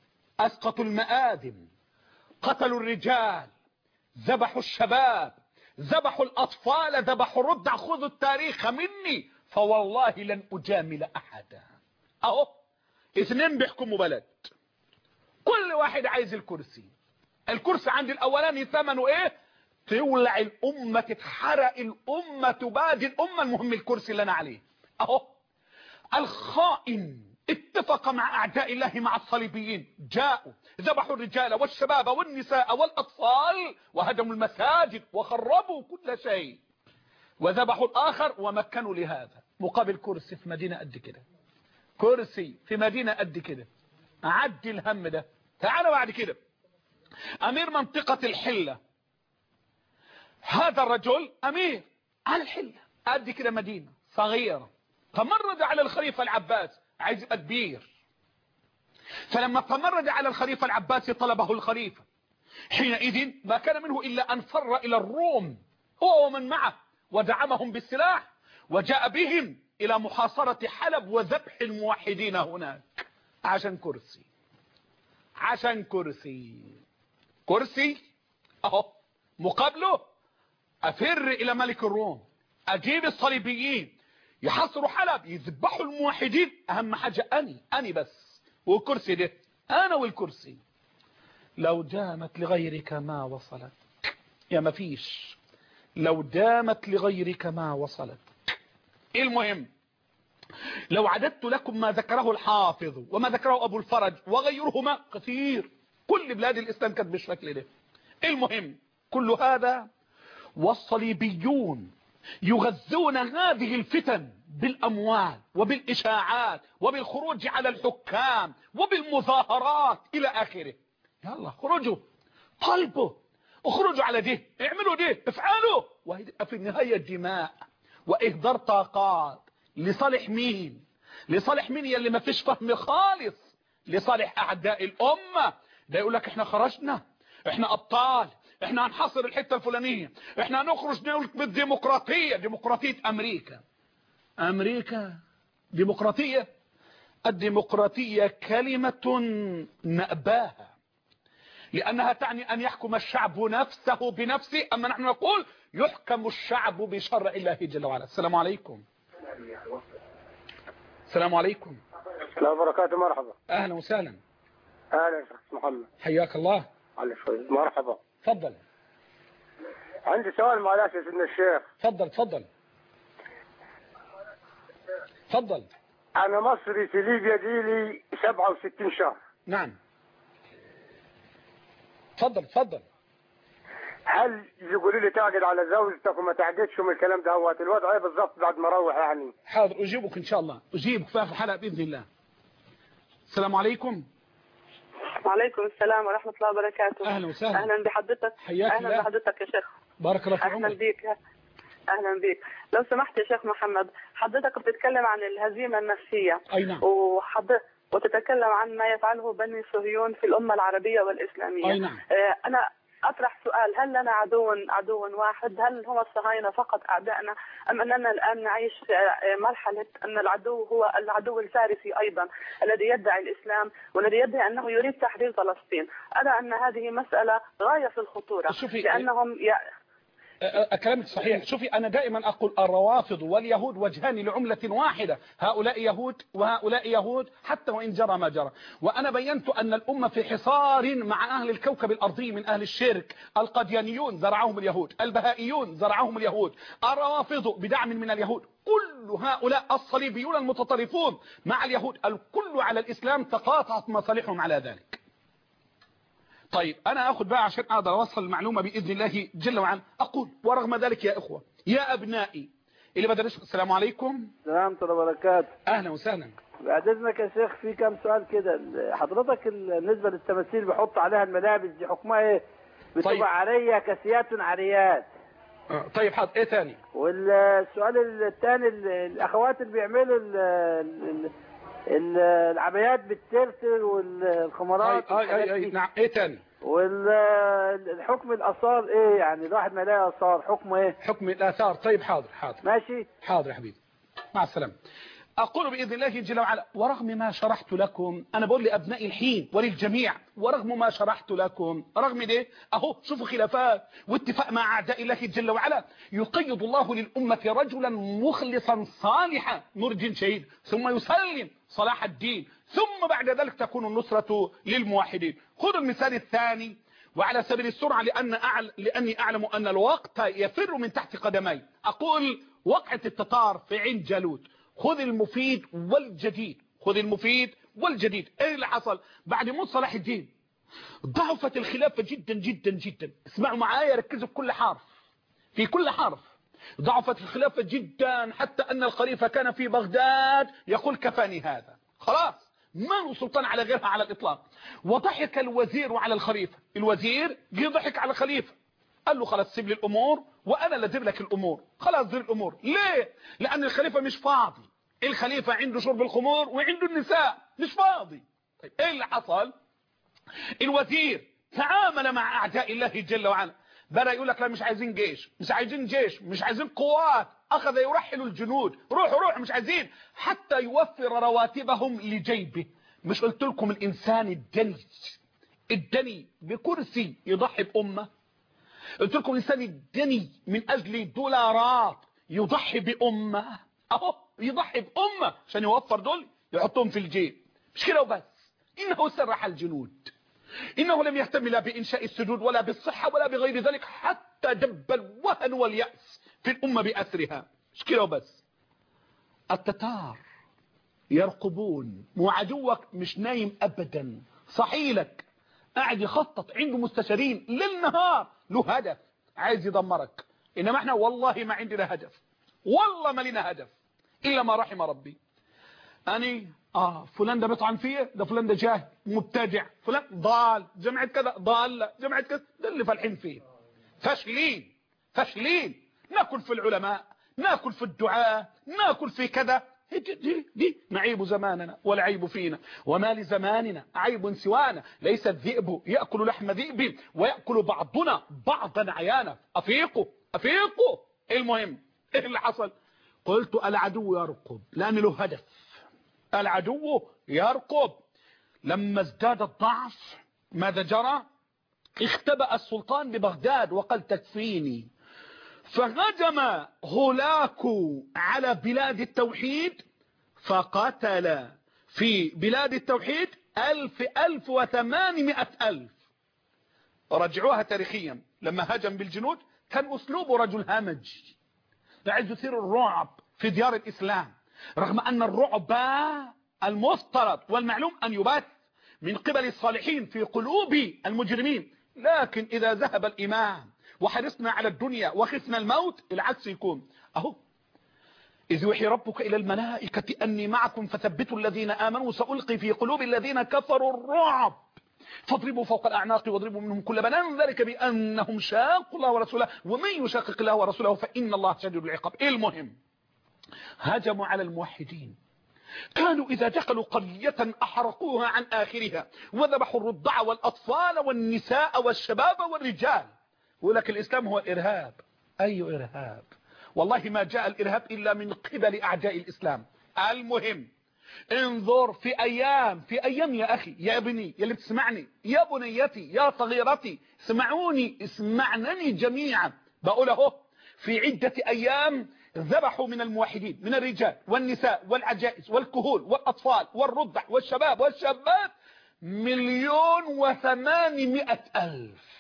أسقطوا المآذن، قتلوا الرجال، ذبحوا الشباب، ذبحوا الأطفال، ذبحوا الرضع، خذوا التاريخ مني فوالله لن أجامل أحدا. أهو اثنين بيحكموا بلد، كل واحد عايز الكرسي. الكرسي عند الأولاني ثمنه إيه؟ تولع الأمة، تتحرق الأمة، تبادي الأمة، المهم الكرسي اللي أنا عليه. أهو الخائن اتفق مع أعداء الله مع الصليبيين، جاءوا ذبحوا الرجال والشباب والنساء والأطفال وهدموا المساجد وخربوا كل شيء، وذبحوا الآخر ومكنوا لهذا مقابل كرسي في مدينة قد كده، كرسي في مدينة قد كده. عدي الهم ده. تعالى بعد كده أمير منطقة الحلة، هذا الرجل أمير على الحلة قد كده، مدينة صغيرة، تمرد على الخليفة العباس، عايز يبقى كبير. فلما تمرد على الخليفة العباس طلبه الخليفة، حينئذ ما كان منه إلا أن فر إلى الروم هو ومن معه ودعمهم بالسلاح، وجاء بهم إلى محاصرة حلب وذبح الموحدين هناك عشان كرسي، عشان كرسي. كرسي أهو مقابله أفر إلى ملك الروم، أجيب الصليبيين يحصروا حلب، يذبحوا الموحدين، أهم حاجة أني أني بس، والكرسي ده أنا والكرسي. لو دامت لغيرك ما وصلت، يا ما فيش، لو دامت لغيرك ما وصلت. المهم لو عددت لكم ما ذكره الحافظ وما ذكره أبو الفرج وغيرهما كثير، كل بلاد الإسلام كانت بالشكل ده. المهم كل هذا والصليبيون يغذون هذه الفتن بالأموال وبالإشاعات وبالخروج على الحكام وبالمظاهرات إلى آخره. يلا خرجوا، طلبوا، اخرجوا على ده، اعملوا ده، افعلوا، وفي النهاية دماء وإهدار طاقات. لصالح مين؟ لصالح مين يلي ما فيش فهم خالص؟ لصالح أعداء الأمة. ده يقول لك احنا خرجنا، احنا أبطال، احنا هنحصر الحتة الفلانية، احنا هنخرج نقول بالديمقراطية. ديمقراطية أمريكا، أمريكا ديمقراطية؟ الديمقراطية كلمة نأباها، لأنها تعني أن يحكم الشعب نفسه بنفسه، أما نحن نقول يحكم الشعب بشرع الله جل وعلا. السلام عليكم. السلام عليكم. السلام وبركاته. مرحبا. أهلا وسهلا. أهلا يا شيخ محمد. حياك الله. مرحبا. تفضل. عندي سؤال معلش يا سيدنا الشيخ. تفضل تفضل تفضل. أنا مصري في ليبيا دي لي سبعة وستين شهر. نعم. تفضل تفضل. هل يقولوا لي تعقد على زوجتك وما تعقدش من الكلام ده؟ هو الوضع ايه بالظبط بعد ما اروح يعني؟ حاضر أجيبك إن شاء الله، أجيبك في الحلقة بإذن الله. السلام عليكم. وعليكم السلام ورحمة الله وبركاته. أهلا وسهلا. أهلا بحضرتك. حياك الله. أهلا بحضرتك يا شيخ. بارك الله في عمرك. أهلا بيك. أهلا بيك. لو سمحت يا شيخ محمد، حضرتك بتتكلم عن الهزيمة النفسية. أي نعم. وحضرتك وتتكلم عن ما يفعله بني صهيون في الأمة العربية والإسلامية. أي نعم. آه أنا أطرح سؤال، هل لنا عدو عدو واحد؟ هل هم الصهاينة فقط أعدائنا، أم أننا الآن نعيش مرحلة أن العدو هو العدو الفارسي أيضا الذي يدعي الإسلام والذي يدعي أنه يريد تحرير فلسطين؟ أرى أن هذه مسألة غاية في الخطورة، لأنهم ي... كلامك صحيح. شوفي أنا دائما أقول الروافض واليهود وجهان لعملة واحدة، هؤلاء يهود وهؤلاء يهود حتى وإن جرى ما جرى. وأنا بينت أن الأمة في حصار مع أهل الكوكب الأرضي من أهل الشرك. القديانيون زرعهم اليهود، البهائيون زرعهم اليهود، الروافض بدعم من اليهود، كل هؤلاء الصليبيون المتطرفون مع اليهود، الكل على الإسلام، تقاطعت مصالحهم على ذلك. طيب أنا أخذ بقى عشان أقدر أوصل المعلومة بإذن الله جل وعلا. أقول ورغم ذلك يا إخوة يا أبنائي اللي بدرس، السلام عليكم. السلام ورحمة الله وبركاته. أهلا وسهلا. بعد إذنك يا شيخ في كم سؤال كده. حضرتك بالنسبة للتماثيل بحط عليها الملابس دي حكمها إيه؟ بتبقى طيب. عارية كاسيات عاريات. آه. طيب حاضر. إيه تاني؟ والسؤال الثاني الأخوات اللي بيعملوا ال ال العبايات بالترتر والخمارات. اي اي اي نعم. ايه تاني؟ والحكم الاثار ايه؟ يعني الواحد ما يلاقي اثار حكمه ايه؟ حكم الاثار. طيب حاضر حاضر ماشي. حاضر يا حبيبي، مع السلامه. أقول بإذن الله جل وعلا ورغم ما شرحت لكم، أنا بقول لأبنائي الحين وللجميع ورغم ما شرحت لكم، رغم ده أهو شوفوا خلافات واتفاق مع أعداء الله جل وعلا، يقيد الله للأمة رجلا مخلصا صالحا مرج شهيد ثم يسلم صلاح الدين، ثم بعد ذلك تكون النصرة للموحدين. خذوا المثال الثاني وعلى سبيل السرعة لأن أعل... لأني أعلم أن الوقت يفر من تحت قدمي. أقول وقعة التتار في عين جالوت. خذ المفيد والجديد، خذ المفيد والجديد. ايه اللي حصل بعد موت صلاح الدين؟ ضعفت الخلافة جدا جدا جدا. اسمعوا معايا، ركزوا في كل حرف، في كل حرف. ضعفت الخلافة جدا حتى أن الخليفة كان في بغداد يقول كفاني هذا، خلاص ما هو سلطان على غيرها على الإطلاق. وضحك الوزير على الخليفة، الوزير جه ضحك على الخليفة، قال له خلاص سيب لي الأمور وأنا اللي أدير لك الأمور. خلاص دير الأمور. ليه؟ لأن الخليفة مش فاضي، الخليفة عنده شرب الخمور وعنده النساء، مش فاضي. طيب ايه اللي حصل؟ الوزير تعامل مع أعداء الله جل وعلا، بدأ يقول لك لا مش عايزين جيش، مش عايزين جيش، مش عايزين قوات، أخذ يرحل الجنود، روحوا روحوا مش عايزين، حتى يوفر رواتبهم لجيبه. مش قلت لكم الإنسان الدني الدني بكرسي يضحي بأمة؟ قلت لكم الإنسان الدني من أجل دولارات يضحي بأمة، أهو يضحي بأمة عشان يوفر دول يحطهم في الجيب. مش كده وبس، إنه سرح الجنود، إنه لم يهتم لا بإنشاء السجود ولا بالصحة ولا بغير ذلك، حتى دب الوهن واليأس في الأمة بأسرها. مش كده وبس، التتار يرقبون وعدوك مش نايم أبدا، صحيلك قاعد يخطط، عنده مستشارين للنهار، له هدف عايز يدمرك. إنما احنا والله ما عندنا هدف، والله ما لنا هدف إلا ما رحم ربي. أني آه فلان ده بيطعن فيه، ده فلان ده جاهل مبتدع، فلان ضال، جمعة كذا ضالة، جمعة كذا، ده اللي فالحين فيه. فاشلين فاشلين، ناكل في العلماء، ناكل في الدعاء، ناكل في كذا. دي, دي, دي نعيب زماننا والعيب فينا، وما لزماننا عيب سوانا، ليس الذئب يأكل لحم ذئب ويأكل بعضنا بعضا عيانا. أفيقوا أفيقوا. المهم إيه اللي حصل؟ قلت العدو يرقب لأن له هدف، العدو يرقب. لما ازداد الضعف ماذا جرى؟ اختبأ السلطان ببغداد وقال تكفيني، فهجم هولاكو على بلاد التوحيد فقتل في بلاد التوحيد ألف ألف وثمانمائة ألف. رجعوها تاريخيا، لما هجم بالجنود كان أسلوبه رجل همج، عايز يثير الرعب في ديار الإسلام، رغم أن الرعب المفترض والمعلوم أن يبث من قبل الصالحين في قلوب المجرمين، لكن إذا ذهب الإيمان وحرصنا على الدنيا وخفنا الموت العكس يكون. أهو إذ يوحي ربك إلى الملائكة أني معكم فثبتوا الذين آمنوا سألقي في قلوب الذين كفروا الرعب فاضربوا فوق الأعناق واضربوا منهم كل بنان، ذلك بأنهم شاقوا الله ورسوله ومن يشاقق الله ورسوله فإن الله شديد العقاب. المهم هجموا على الموحدين، كانوا إذا دخلوا قرية أحرقوها عن آخرها وذبحوا الرضع والأطفال والنساء والشباب والرجال. يقول لك الإسلام هو إرهاب. أي إرهاب؟ والله ما جاء الإرهاب إلا من قبل أعداء الإسلام. المهم انظر في أيام في أيام يا أخي يا ابني يا اللي بتسمعني يا بنيتي يا صغيرتي، اسمعوني اسمعنني جميعا، بقول اهو في عدة أيام ذبحوا من الموحدين من الرجال والنساء والعجائز والكهول والأطفال والرضع والشباب والشابات مليون وثمانمائة ألف،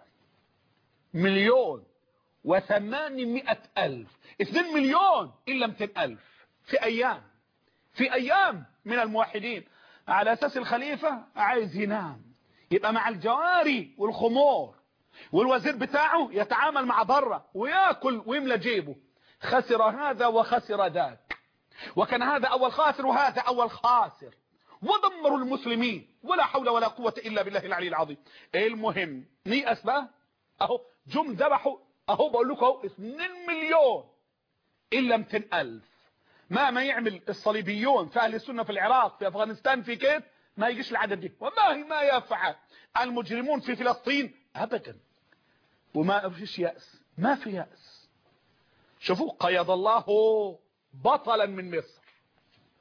مليون وثمانمائة ألف، اثنين مليون إلا مئتين ألف في أيام في أيام من الموحدين، على أساس الخليفة عايز ينام يبقى مع الجواري والخمور، والوزير بتاعه يتعامل مع ضرة ويأكل ويملى جيبه. خسر هذا وخسر ذاك، وكان هذا أول خاسر وهذا أول خاسر، ودمروا المسلمين ولا حول ولا قوة إلا بالله العلي العظيم. المهم نيأس بقى، أهو جم ذبحوا، أهو بقول لكم أهو اثنين مليون إلا مئتين ألف. ما ما يعمل الصليبيون في أهل السنة في العراق في أفغانستان في كيف ما يجيش العدد دي، والله ما يفعل المجرمون في فلسطين أبدا. وما فيش يأس، ما في يأس. شوفوا قيد الله بطلا من مصر،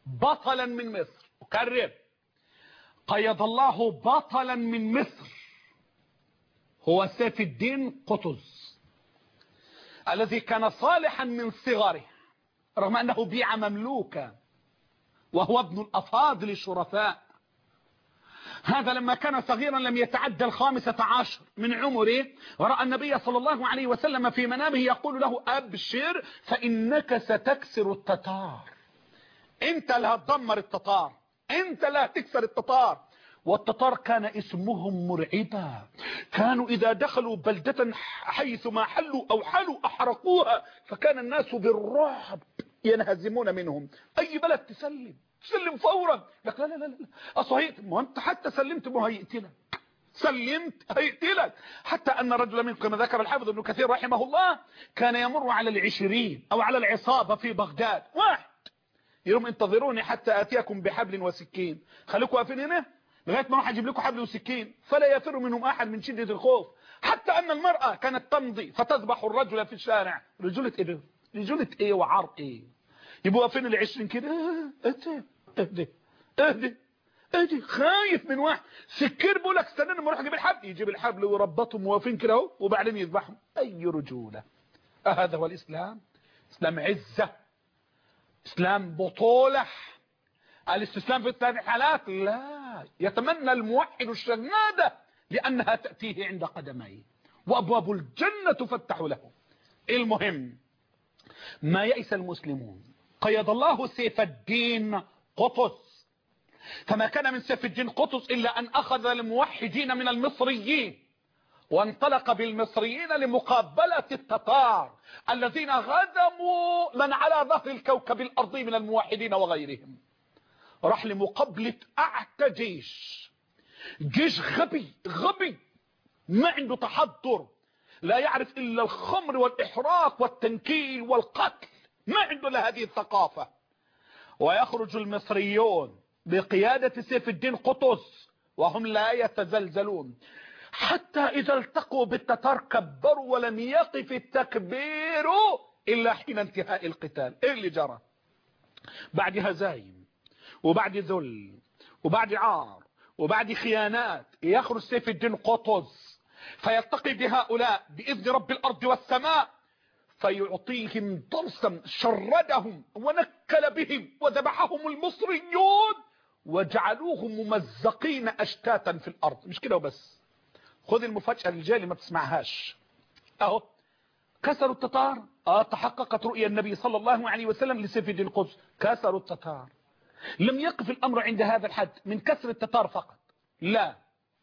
بطلا من مصر. أكرر، قيد الله بطلا من مصر هو سيف الدين قطز الذي كان صالحا من صغره رغم أنه بيع مملوكا وهو ابن الأفاضل الشرفاء. هذا لما كان صغيرا لم يتعدى الخامسة عشر من عمره، ورأى النبي صلى الله عليه وسلم في منامه يقول له أبشر فإنك ستكسر التتار، انت اللي هتدمر التتار، انت اللي هتكسر التتار. والتتار كان اسمهم مرعبا، كانوا إذا دخلوا بلدة حيث ما حلوا أو حلوا أحرقوها، فكان الناس بالرعب ينهزمون منهم. أي بلد تسلم سلم فورا، لك لا لا لا لا أصهيت، ما أنت حتى سلمت ما هيقتلك، سلمت هيقتلك. حتى أن رجل منكم كما ذكر الحافظ ابن كثير رحمه الله كان يمر على العشرين أو على العصابة في بغداد، واحد يقول انتظروني حتى آتيكم بحبل وسكين، خليكم واقفين هنا لغاية ما راح أجيب لكم حبل وسكين، فلا يفر منهم أحد من شدة الخوف. حتى أن المرأة كانت تمضي فتذبح الرجل في الشارع، رجولة إيه رجولة إيه وعار إيه، يبقوا واقفين العشرين كده اهدي اهدي اهدي اهدي، خايف من واحد سكير بيقول لك استنى لما اروح اجيب الحبل، يجيب الحبل ويربطهم واقفين كده اهو وبعدين يذبحهم. أي رجولة! هذا هو الإسلام؟ إسلام عزة، إسلام بطولة. الاستسلام في الثلاث حالات لا، يتمنى الموحد الشهادة لأنها تأتيه عند قدميه وأبواب الجنة تفتح له. المهم ما يئس المسلمون، قيد الله سيف الدين قطز، فما كان من سيف الدين قطز إلا أن أخذ الموحدين من المصريين وانطلق بالمصريين لمقابلة التتار الذين غدموا من على ظهر الكوكب الأرضي من الموحدين وغيرهم. راح لمقابلة أعتى جيش، جيش غبي غبي ما عنده تحضر، لا يعرف إلا الخمر والإحراق والتنكيل والقتل، ما عنده إلا هذه الثقافة. ويخرج المصريون بقيادة سيف الدين قطز وهم لا يتزلزلون، حتى إذا التقوا بالتتار كبروا ولم يقف التكبير إلا حين انتهاء القتال. إيه اللي جرى؟ بعد هزايم وبعد ذل وبعد عار وبعد خيانات يخرج سيف الدين قطز فيلتقي بهؤلاء بإذن رب الأرض والسماء فيعطيهم درسا، شردهم ونكل بهم وذبحهم المصريون وجعلوهم ممزقين أشتاتا في الأرض. مش كده وبس، خذ المفاجأة الجاية اللي ما تسمعهاش اهو. كسروا التتار، اه تحققت رؤيا النبي صلى الله عليه وسلم لسيف الدين قطز، كسروا التتار. لم يقف الأمر عند هذا الحد من كسر التتار فقط، لا،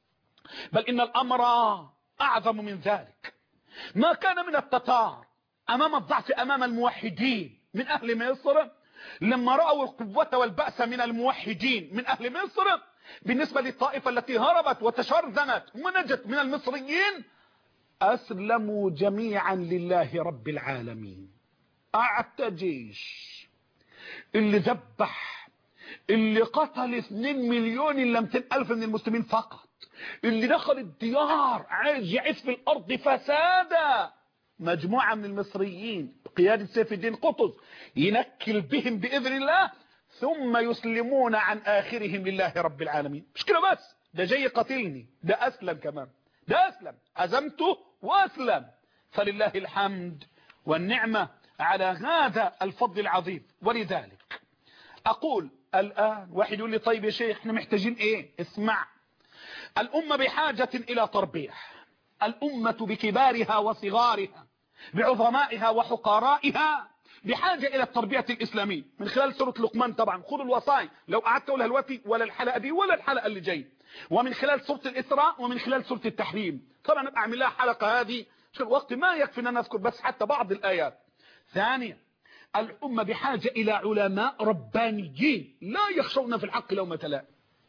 بل إن الأمر أعظم من ذلك. ما كان من التتار أمام الضعف أمام الموحدين من أهل مصر، لما رأوا القوة والبأس من الموحدين من أهل مصر بالنسبة للطائفة التي هربت وتشرذمت ونجت من المصريين، أسلموا جميعا لله رب العالمين. أعتى جيش اللي ذبح، اللي قتل اثنين مليون الا مئتين ألف من المسلمين فقط، اللي دخل الديار عايز يعيش في الأرض فسادا، مجموعة من المصريين بقيادة سيف الدين قطز ينكل بهم بإذن الله ثم يسلمون عن آخرهم لله رب العالمين. مش كده بس، ده جاي قتلني، ده أسلم كمان، ده أسلم، عزمته وأسلم، فلله الحمد والنعمة على هذا الفضل العظيم. ولذلك أقول الآن واحد يقول لي طيب يا شيخ احنا محتاجين ايه؟ اسمع، الأمة بحاجة إلى تربية، الأمة بكبارها وصغارها بعظمائها وحقارائها بحاجة إلى التربية الإسلامية من خلال سورة لقمان. طبعا خذوا الوصايا، لو قعدت أقولها دلوقتي ولا الحلقة دي ولا الحلقة اللي جاي، ومن خلال سورة الإسراء ومن خلال سورة التحريم. طبعا أبقى أعمل لها حلقة هذه عشان الوقت ما يكفي أن أنا أذكر بس حتى بعض الآيات. ثانيا، الأمة بحاجة إلى علماء ربانيين لا يخشون في الحق لومة لائم.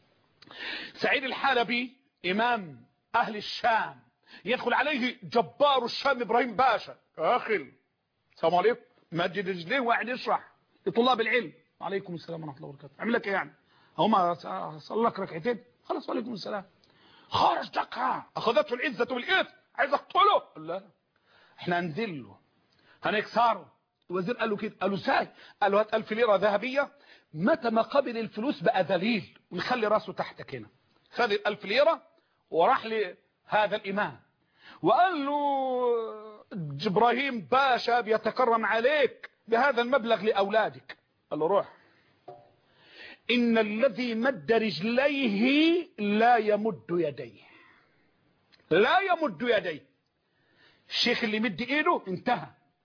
سعيد الحلبي إمام أهل الشام يدخل عليه جبار الشام إبراهيم باشا، أخي السلام عليكم، مجد رجليه وقاعد يشرح لطلاب العلم، وعليكم السلام ورحمة الله وبركاته، عمل لك إيه يعني؟ هم صلى لك ركعتين خلاص وعليكم السلام، خرج دقها أخذته العزة والإثم عايز أقتله، لا إحنا هنذله هنكسره. الوزير قال له كده، قال له ازاي؟ قال له هات ألف ليرة ذهبية متى ما قبل الفلوس بقى ذليل ونخلي راسه تحتك هنا. خذ الألف ليرة وراح لهذا الإمام وقال له إبراهيم باشا بيتكرم عليك بهذا المبلغ لأولادك. قال له روح، إن الذي مد رجليه لا يمد يديه، لا يمد يديه. الشيخ اللي مد ايده انتهى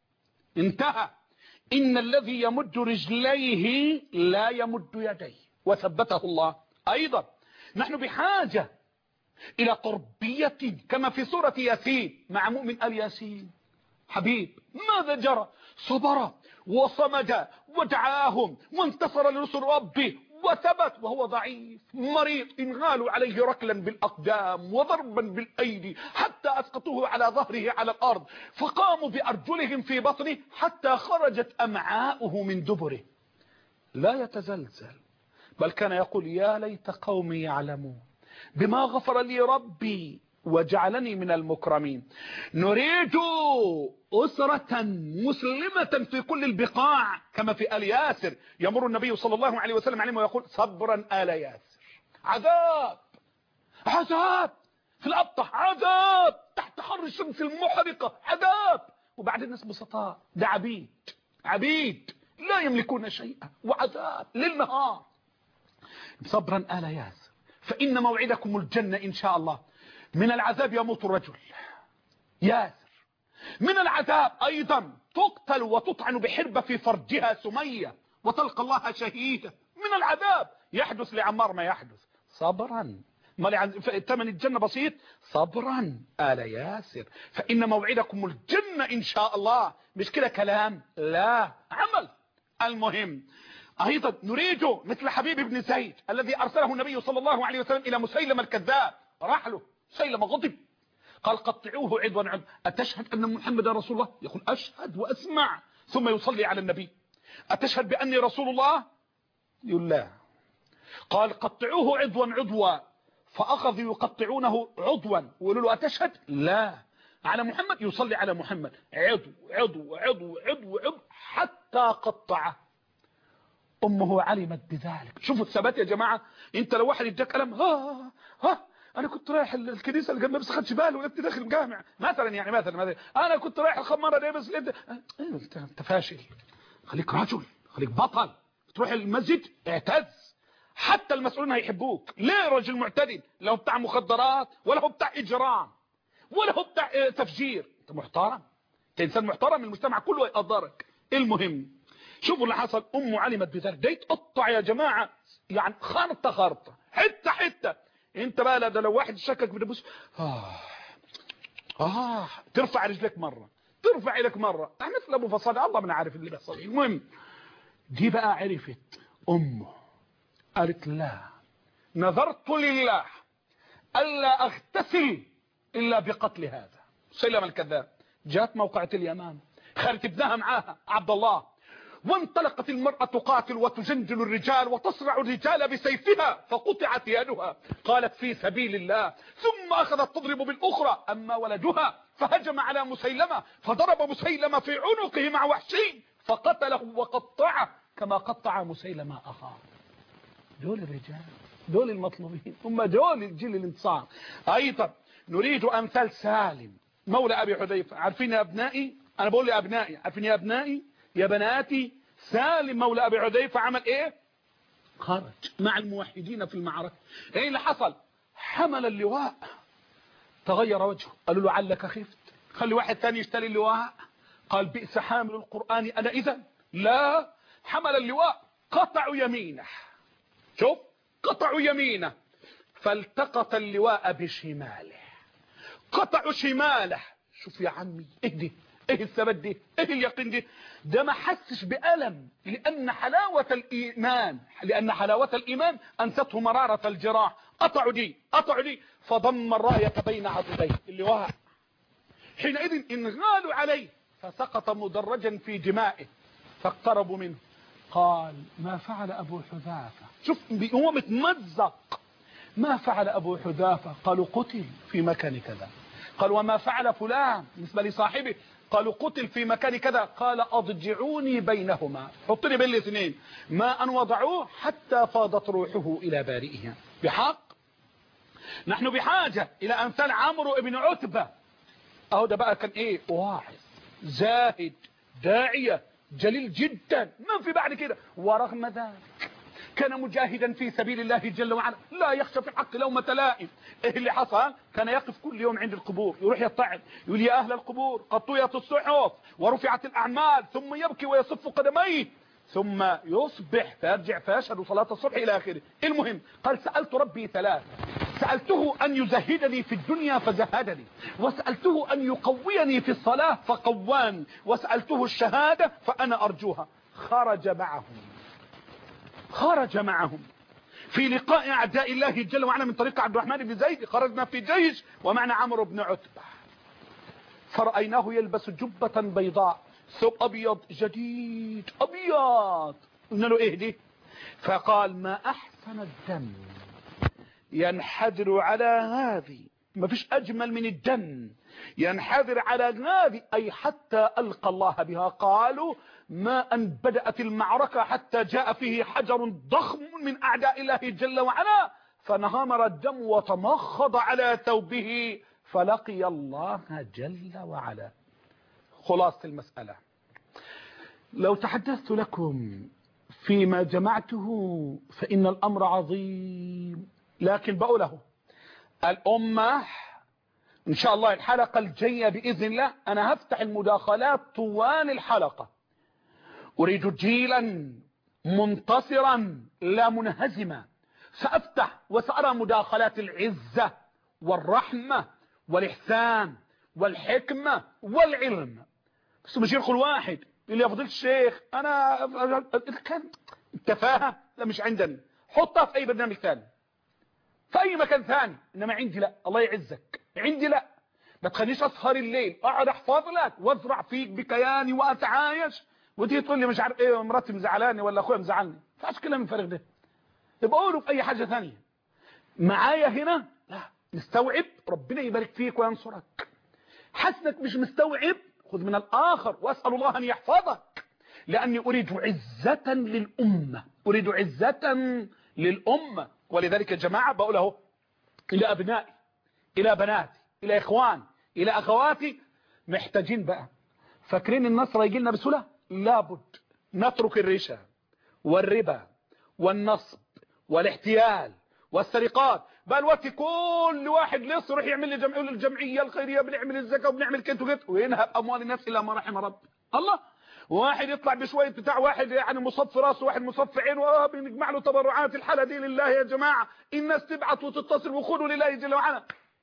انتهى. إن الذي يمد رجليه لا يمد يديه، وثبته الله. أيضا نحن بحاجة إلى تربية كما في سورة ياسين مع مؤمن آل ياسين. حبيب ماذا جرى؟ صبر وصمد ودعاهم وانتصر لنصر ربه وثبت وهو ضعيف مريض، انغالوا عليه ركلا بالأقدام وضربا بالأيدي حتى أسقطوه على ظهره على الأرض، فقاموا بأرجلهم في بطنه حتى خرجت أمعاؤه من دبره. لا يتزلزل، بل كان يقول يا ليت قومي يعلمون بما غفر لي ربي وجعلني من المكرمين. نريد أسرة مسلمة في كل البقاع كما في آل ياسر. يمر النبي صلى الله عليه وسلم عليهم ويقول صبرا آل ياسر. عذاب عذاب في الأبطح، عذاب تحت حر الشمس المحرقة، عذاب. وبعد الناس بسطاء، ده عبيد عبيد لا يملكون شيئا، وعذاب للنهار. صبرا آل ياسر فإن موعدكم الجنة إن شاء الله. من العذاب يموت الرجل ياسر، من العذاب أيضا تقتل وتطعن بحربة في فرجها سمية وتلقى الله شهيدا. من العذاب يحدث لعمار ما يحدث. صبرا، ما ثمن الجنة بسيط. صبرا آل ياسر فإن موعدكم الجنة إن شاء الله. مش كده كلام، لا عمل. المهم أيضا نريد مثل حبيب بن زيد الذي أرسله النبي صلى الله عليه وسلم إلى مسيلمة الكذاب. راح له مسيلمة غضب، قال قطعوه عدوا عدوا، أتشهد أن محمد رسول الله؟ يقول أشهد وأسمع، ثم يصلي على النبي. أتشهد بأني رسول الله؟ يقول لا. قال قطعوه عدوا عدوا، فأخذوا يقطعونه عضوا ويقولوا له أتشهد؟ لا. على محمد؟ يصلي على محمد، عضو عضو عضو عضو عضو حتى قطعه. أمه علمت بذلك. شوفوا الثبات يا جماعة. انت لو واحد يديك قلم ها ها انا كنت رايح الكنيسه اللي جنبي بس خدش باله ولقيت داخل الجامع مثلا، يعني مثلا مثلا انا كنت رايح الخماره دي بس لقيت انت انت فاشل. خليك رجل، خليك بطل، تروح المسجد اعتز، حتى المسؤولين هيحبوك. ليه؟ رجل معتدل، لا هو بتاع مخدرات ولا هو بتاع اجرام ولا هو بتاع تفجير. انت محترم، انت انسان محترم، المجتمع كله يقدرك. المهم شوفوا اللي حصل. امه علمت بذلك، ده يتقطع يا جماعه يعني خرطه خرطه حته حته. انت بقى لا ده لو واحد شكك بدبوس اه اه ترفع رجلك مره، ترفع ايدك مره، يعني مثل ابو فصاد الله من عارف اللي بيحصل. المهم دي بقى عرفت امه، قالت لا نذرت لله الا اغتسل الا بقتل هذا مسيلمة الكذاب. جاءت موقعة اليمامة، خالت ابنها معاها عبد الله، وانطلقت المرأة تقاتل وتجندل الرجال وتصرع الرجال بسيفها فقطعت يدها. قالت في سبيل الله، ثم أخذت تضرب بالأخرى. أما ولدها فهجم على مسيلمة فضرب مسيلمة في عنقه مع وحشي فقتله وقطعه كما قطع مسيلمة أخاه. دول الرجال، دول المطلوبين، هم دول الجيل الانتصار. أيضا نريد أمثال سالم مولى أبي حذيفة. عارفين يا أبنائي، أنا بقول يا أبنائي، عارفين يا أبنائي يا بناتي، سالم مولى أبي حذيفة عمل إيه؟ خرج مع الموحدين في المعركة. إيه اللي حصل؟ حمل اللواء، تغير وجهه، قالوا له علك خفت، خلي واحد ثاني يشتري اللواء. قال بئس حامل القرآن أنا إذا. لا، حمل اللواء، قطعوا يمينه، شوف قطعوا يمينه، فالتقط اللواء بشماله، قطعوا شماله. شوف يا عمي اهدي، ايه الثبات دي، ايه اليقين دي؟ ده ما حسش بألم، لأن حلاوة الإيمان لأن حلاوة الإيمان أنسته مرارة الجراح. قطعوا دي قطعوا دي، فضم الراية بين عضديه اللواء. حينئذ انغالوا عليه فسقط مدرجا في دمائه، فاقتربوا منه. قال ما فعل أبو حذافة؟ شوف هو متمزق. ما فعل أبو حذافة؟ قالوا قتل في مكان كذا. قال وما فعل فلان بالنسبة لصاحبه؟ قالوا قتل في مكان كذا. قال اضجعوني بينهما، حطني بين الاثنين، ما ان وضعوه حتى فاضت روحه الى بارئها. بحق نحن بحاجة الى امثال عمرو بن عتبة. اهو ده بقى كان ايه؟ واحد زاهد داعية جليل جدا، ما في بعد كده. ورغم ذلك كان مجاهدا في سبيل الله جل وعلا، لا يخشى في الحق لومة لائم. ايه اللي حصل؟ كان يقف كل يوم عند القبور، يروح يطعن، يقول يا اهل القبور قد طويت الصحف ورفعت الاعمال، ثم يبكي ويصف قدميه، ثم يصبح فيرجع فيشهد صلاة الصبح الى اخره. المهم قال سألت ربي ثلاث، سألته أن يزهدني في الدنيا فزهدني، وسألته أن يقويني في الصلاة فقواني، وسألته الشهادة فأنا أرجوها. خرج معهم خرج معهم في لقاء أعداء الله جل وعلا من طريق عبد الرحمن بن زيد. خرجنا في جيش ومعنا عمرو بن عتبة، فرأيناه يلبس جبة بيضاء، ثوب أبيض جديد أبيض. قلنا له إيه دي؟ فقال ما أحسن الدم ينحدر على هذه، ما فيش أجمل من الدم ينحدر على هذه، أي حتى ألقى الله بها. قالوا ما أن بدأت المعركة حتى جاء فيه حجر ضخم من أعداء الله جل وعلا، فنهمر الدم وتمخض على ثوبه، فلقي الله جل وعلا. خلاصة المسألة، لو تحدثت لكم فيما جمعته فإن الأمر عظيم، لكن بقوله الأمة إن شاء الله الحلقة الجاية بإذن الله أنا هفتح المداخلات طوال الحلقة. أريد جيلا منتصرا لا منهزما. سأفتح وسأرى مداخلات العزة والرحمة والإحسان والحكمة والعلم. بس مش يدخل واحد اللي يفضل الشيخ أنا كان التفاهة لا مش عندنا، حطها في أي برنامج ثاني في أي مكان ثاني، إنما عندي لا. الله يعزك، عندي لا. ما تخليش أسهر الليل أقعد أحفظ لك وأزرع فيك بكياني وأتعايش، وتيجي تقول لي مش عارف إيه مراتي مزعلاني ولا أخويا مزعلني. فاش كلام الفارغ ده؟ يبقى قولوا في أي حاجة ثانية. معايا هنا لا نستوعب، ربنا يبارك فيك وينصرك. حسنك مش مستوعب، خذ من الآخر وأسأل الله أن يحفظك، لأني أريد عزة للأمة، أريد عزة للأمة. ولذلك يا جماعة بقول اهو إلى أبنائي، إلى بناتي، إلى إخوان، إلى أخواتي، محتاجين بقى. فاكرين النصر يجي لنا بسهولة؟ لابد نترك الرشا والربا والنصب والاحتيال والسرقات. بقى الوقت كل واحد لسه يروح يعمل لي جمعيه الجمعيه الخيريه، بنعمل الزكاه وبنعمل كده وكده، وينهب اموال الناس الا ما رحم ربي. الله، واحد يطلع بشويه بتاع واحد يعني مصاب في راسه، واحد مصاب في عينه، اه بنجمع له تبرعات. الحاله دي لله يا جماعه، الناس تبعت وتتصل وخذوا لله جل وعلا.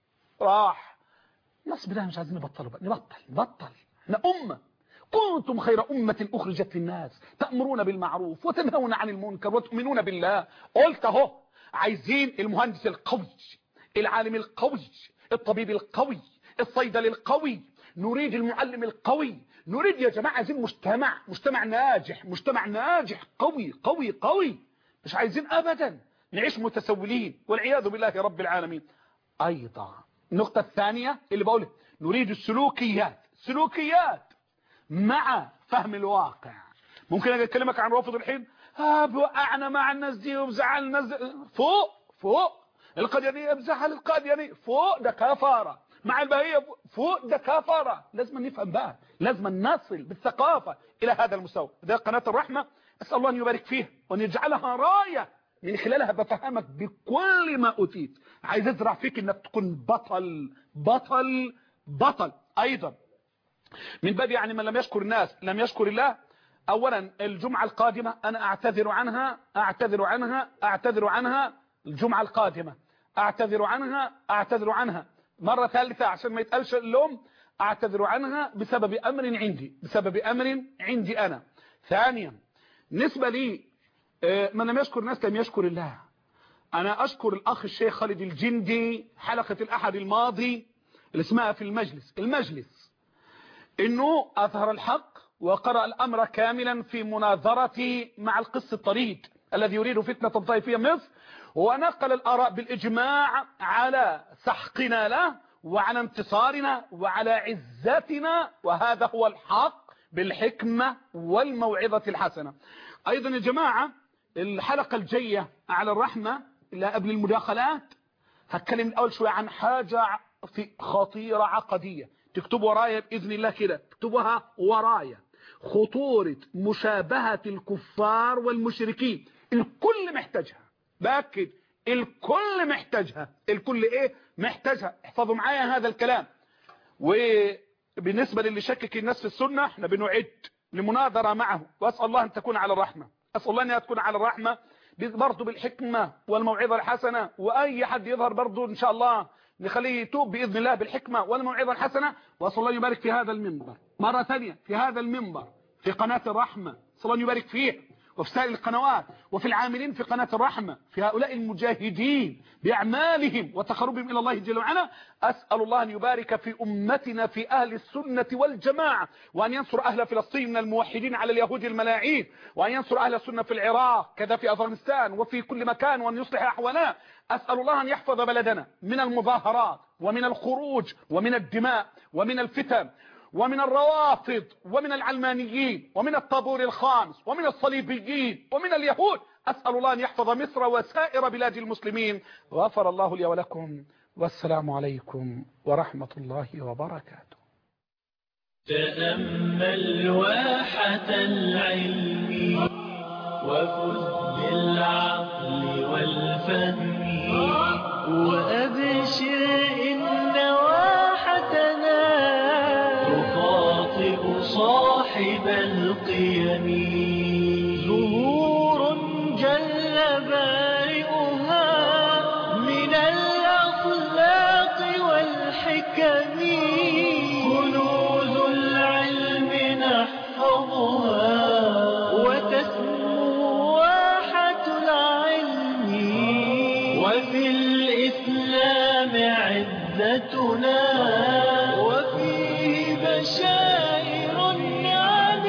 راح النصب ده مش عايزين نبطله بقى، نبطل نبطل. احنا امه، كنتم خير أمة أخرجت للناس تأمرون بالمعروف وتنهون عن المنكر وتؤمنون بالله. قلت اهو عايزين المهندس القوي، العالم القوي، الطبيب القوي، الصيدلي القوي، نريد المعلم القوي، نريد يا جماعة عايزين مجتمع مجتمع ناجح، مجتمع ناجح قوي قوي قوي. مش عايزين أبدا نعيش متسولين والعياذ بالله رب العالمين. أيضا النقطة الثانية اللي بقولها، نريد السلوكيات، سلوكيات مع فهم الواقع. ممكن اجي اكلمك عن رافض الحين، ها بوقعنا مع الناس دي وبزعلنا الناس فوق فوق، القاديانيه بزعل القاديانيه فوق، ده كفاره، مع البهيه فوق، ده كفاره. لازم نفهم بقى، لازم نصل بالثقافه الى هذا المستوى. ده قناه الرحمه، اسال الله ان يبارك فيها وان يجعلها رايه من خلالها بفهمك بكل ما اوتيت. عايز ازرع فيك انك تكون بطل بطل بطل. ايضا من باب يعني من لم يشكر الناس لم يشكر الله. اولا الجمعة القادمة انا اعتذر عنها اعتذر عنها اعتذر عنها الجمعة القادمة اعتذر عنها اعتذر عنها مرة ثالثة عشان ما يتقالش اللوم. اعتذر عنها بسبب امر عندي بسبب امر عندي انا. ثانيا بالنسبة لي من لم يشكر الناس لم يشكر الله. انا اشكر الاخ الشيخ خالد الجندي حلقة الاحد الماضي اللي اسمها في المجلس المجلس انه اظهر الحق وقرأ الامر كاملا في مناظرتي مع القس الطريد الذي يريد فتنة طائفية مصر، ونقل الاراء بالاجماع على سحقنا له وعلى انتصارنا وعلى عزتنا، وهذا هو الحق بالحكمة والموعظة الحسنة. أيضا يا جماعة الحلقة الجاية على الرحمة لا قبل المداخلات هتكلم الأول شوية عن حاجة في خطيرة عقدية، تكتبوا ورايا بإذن الله كده، تكتبوها ورايا: خطورة مشابهة الكفار والمشركين. الكل محتاجها، بأكد الكل محتاجها. الكل ايه محتاجها؟ احفظوا معايا هذا الكلام. وبالنسبة للي شكك الناس في السنة، احنا بنعد لمناظرة معه، واسأل الله ان تكون على الرحمة، اسأل الله ان تكون على الرحمة برضه بالحكمة والموعظة الحسنة. واي حد يظهر برضه ان شاء الله نخليه يتوب بإذن الله بالحكمة والموعظة الحسنة. واسأل الله يبارك في هذا المنبر مرة ثانية، في هذا المنبر في قناة الرحمة، اسأل الله يبارك فيه وفي سائر القنوات، وفي العاملين في قناة الرحمة، في هؤلاء المجاهدين بأعمالهم وتقربهم إلى الله جل وعلا. أسأل الله أن يبارك في أمتنا في أهل السنة والجماعة، وأن ينصر أهل فلسطين من الموحدين على اليهود الملاعين، وأن ينصر أهل السنة في العراق كذا في أفغانستان وفي كل مكان، وأن يصلح أحوالنا. أسأل الله أن يحفظ بلدنا من المظاهرات ومن الخروج ومن الدماء ومن الفتن ومن الروافض ومن العلمانيين ومن الطابور الخامس ومن الصليبيين ومن اليهود. أسأل الله أن يحفظ مصر وسائر بلاد المسلمين. غفر الله لي ولكم، والسلام عليكم ورحمة الله وبركاته. تأمل واحة العلم وفز بالعقل والفهم، وأبشر إن واحتنا تخاطب صاحب القيم. زهور جل بارئها من الأخلاق والحكم، كنوز العلم نحفظها وتسمو واحة العلم، وفي الإسلام عزتنا وفيه بشائر النعم.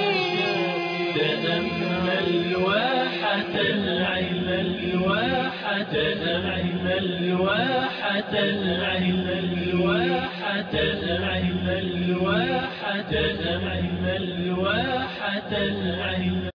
تأمل واحة العلم الواحة العلم الواحة العلم الواحة العلم الواحة العلم الواحة العلم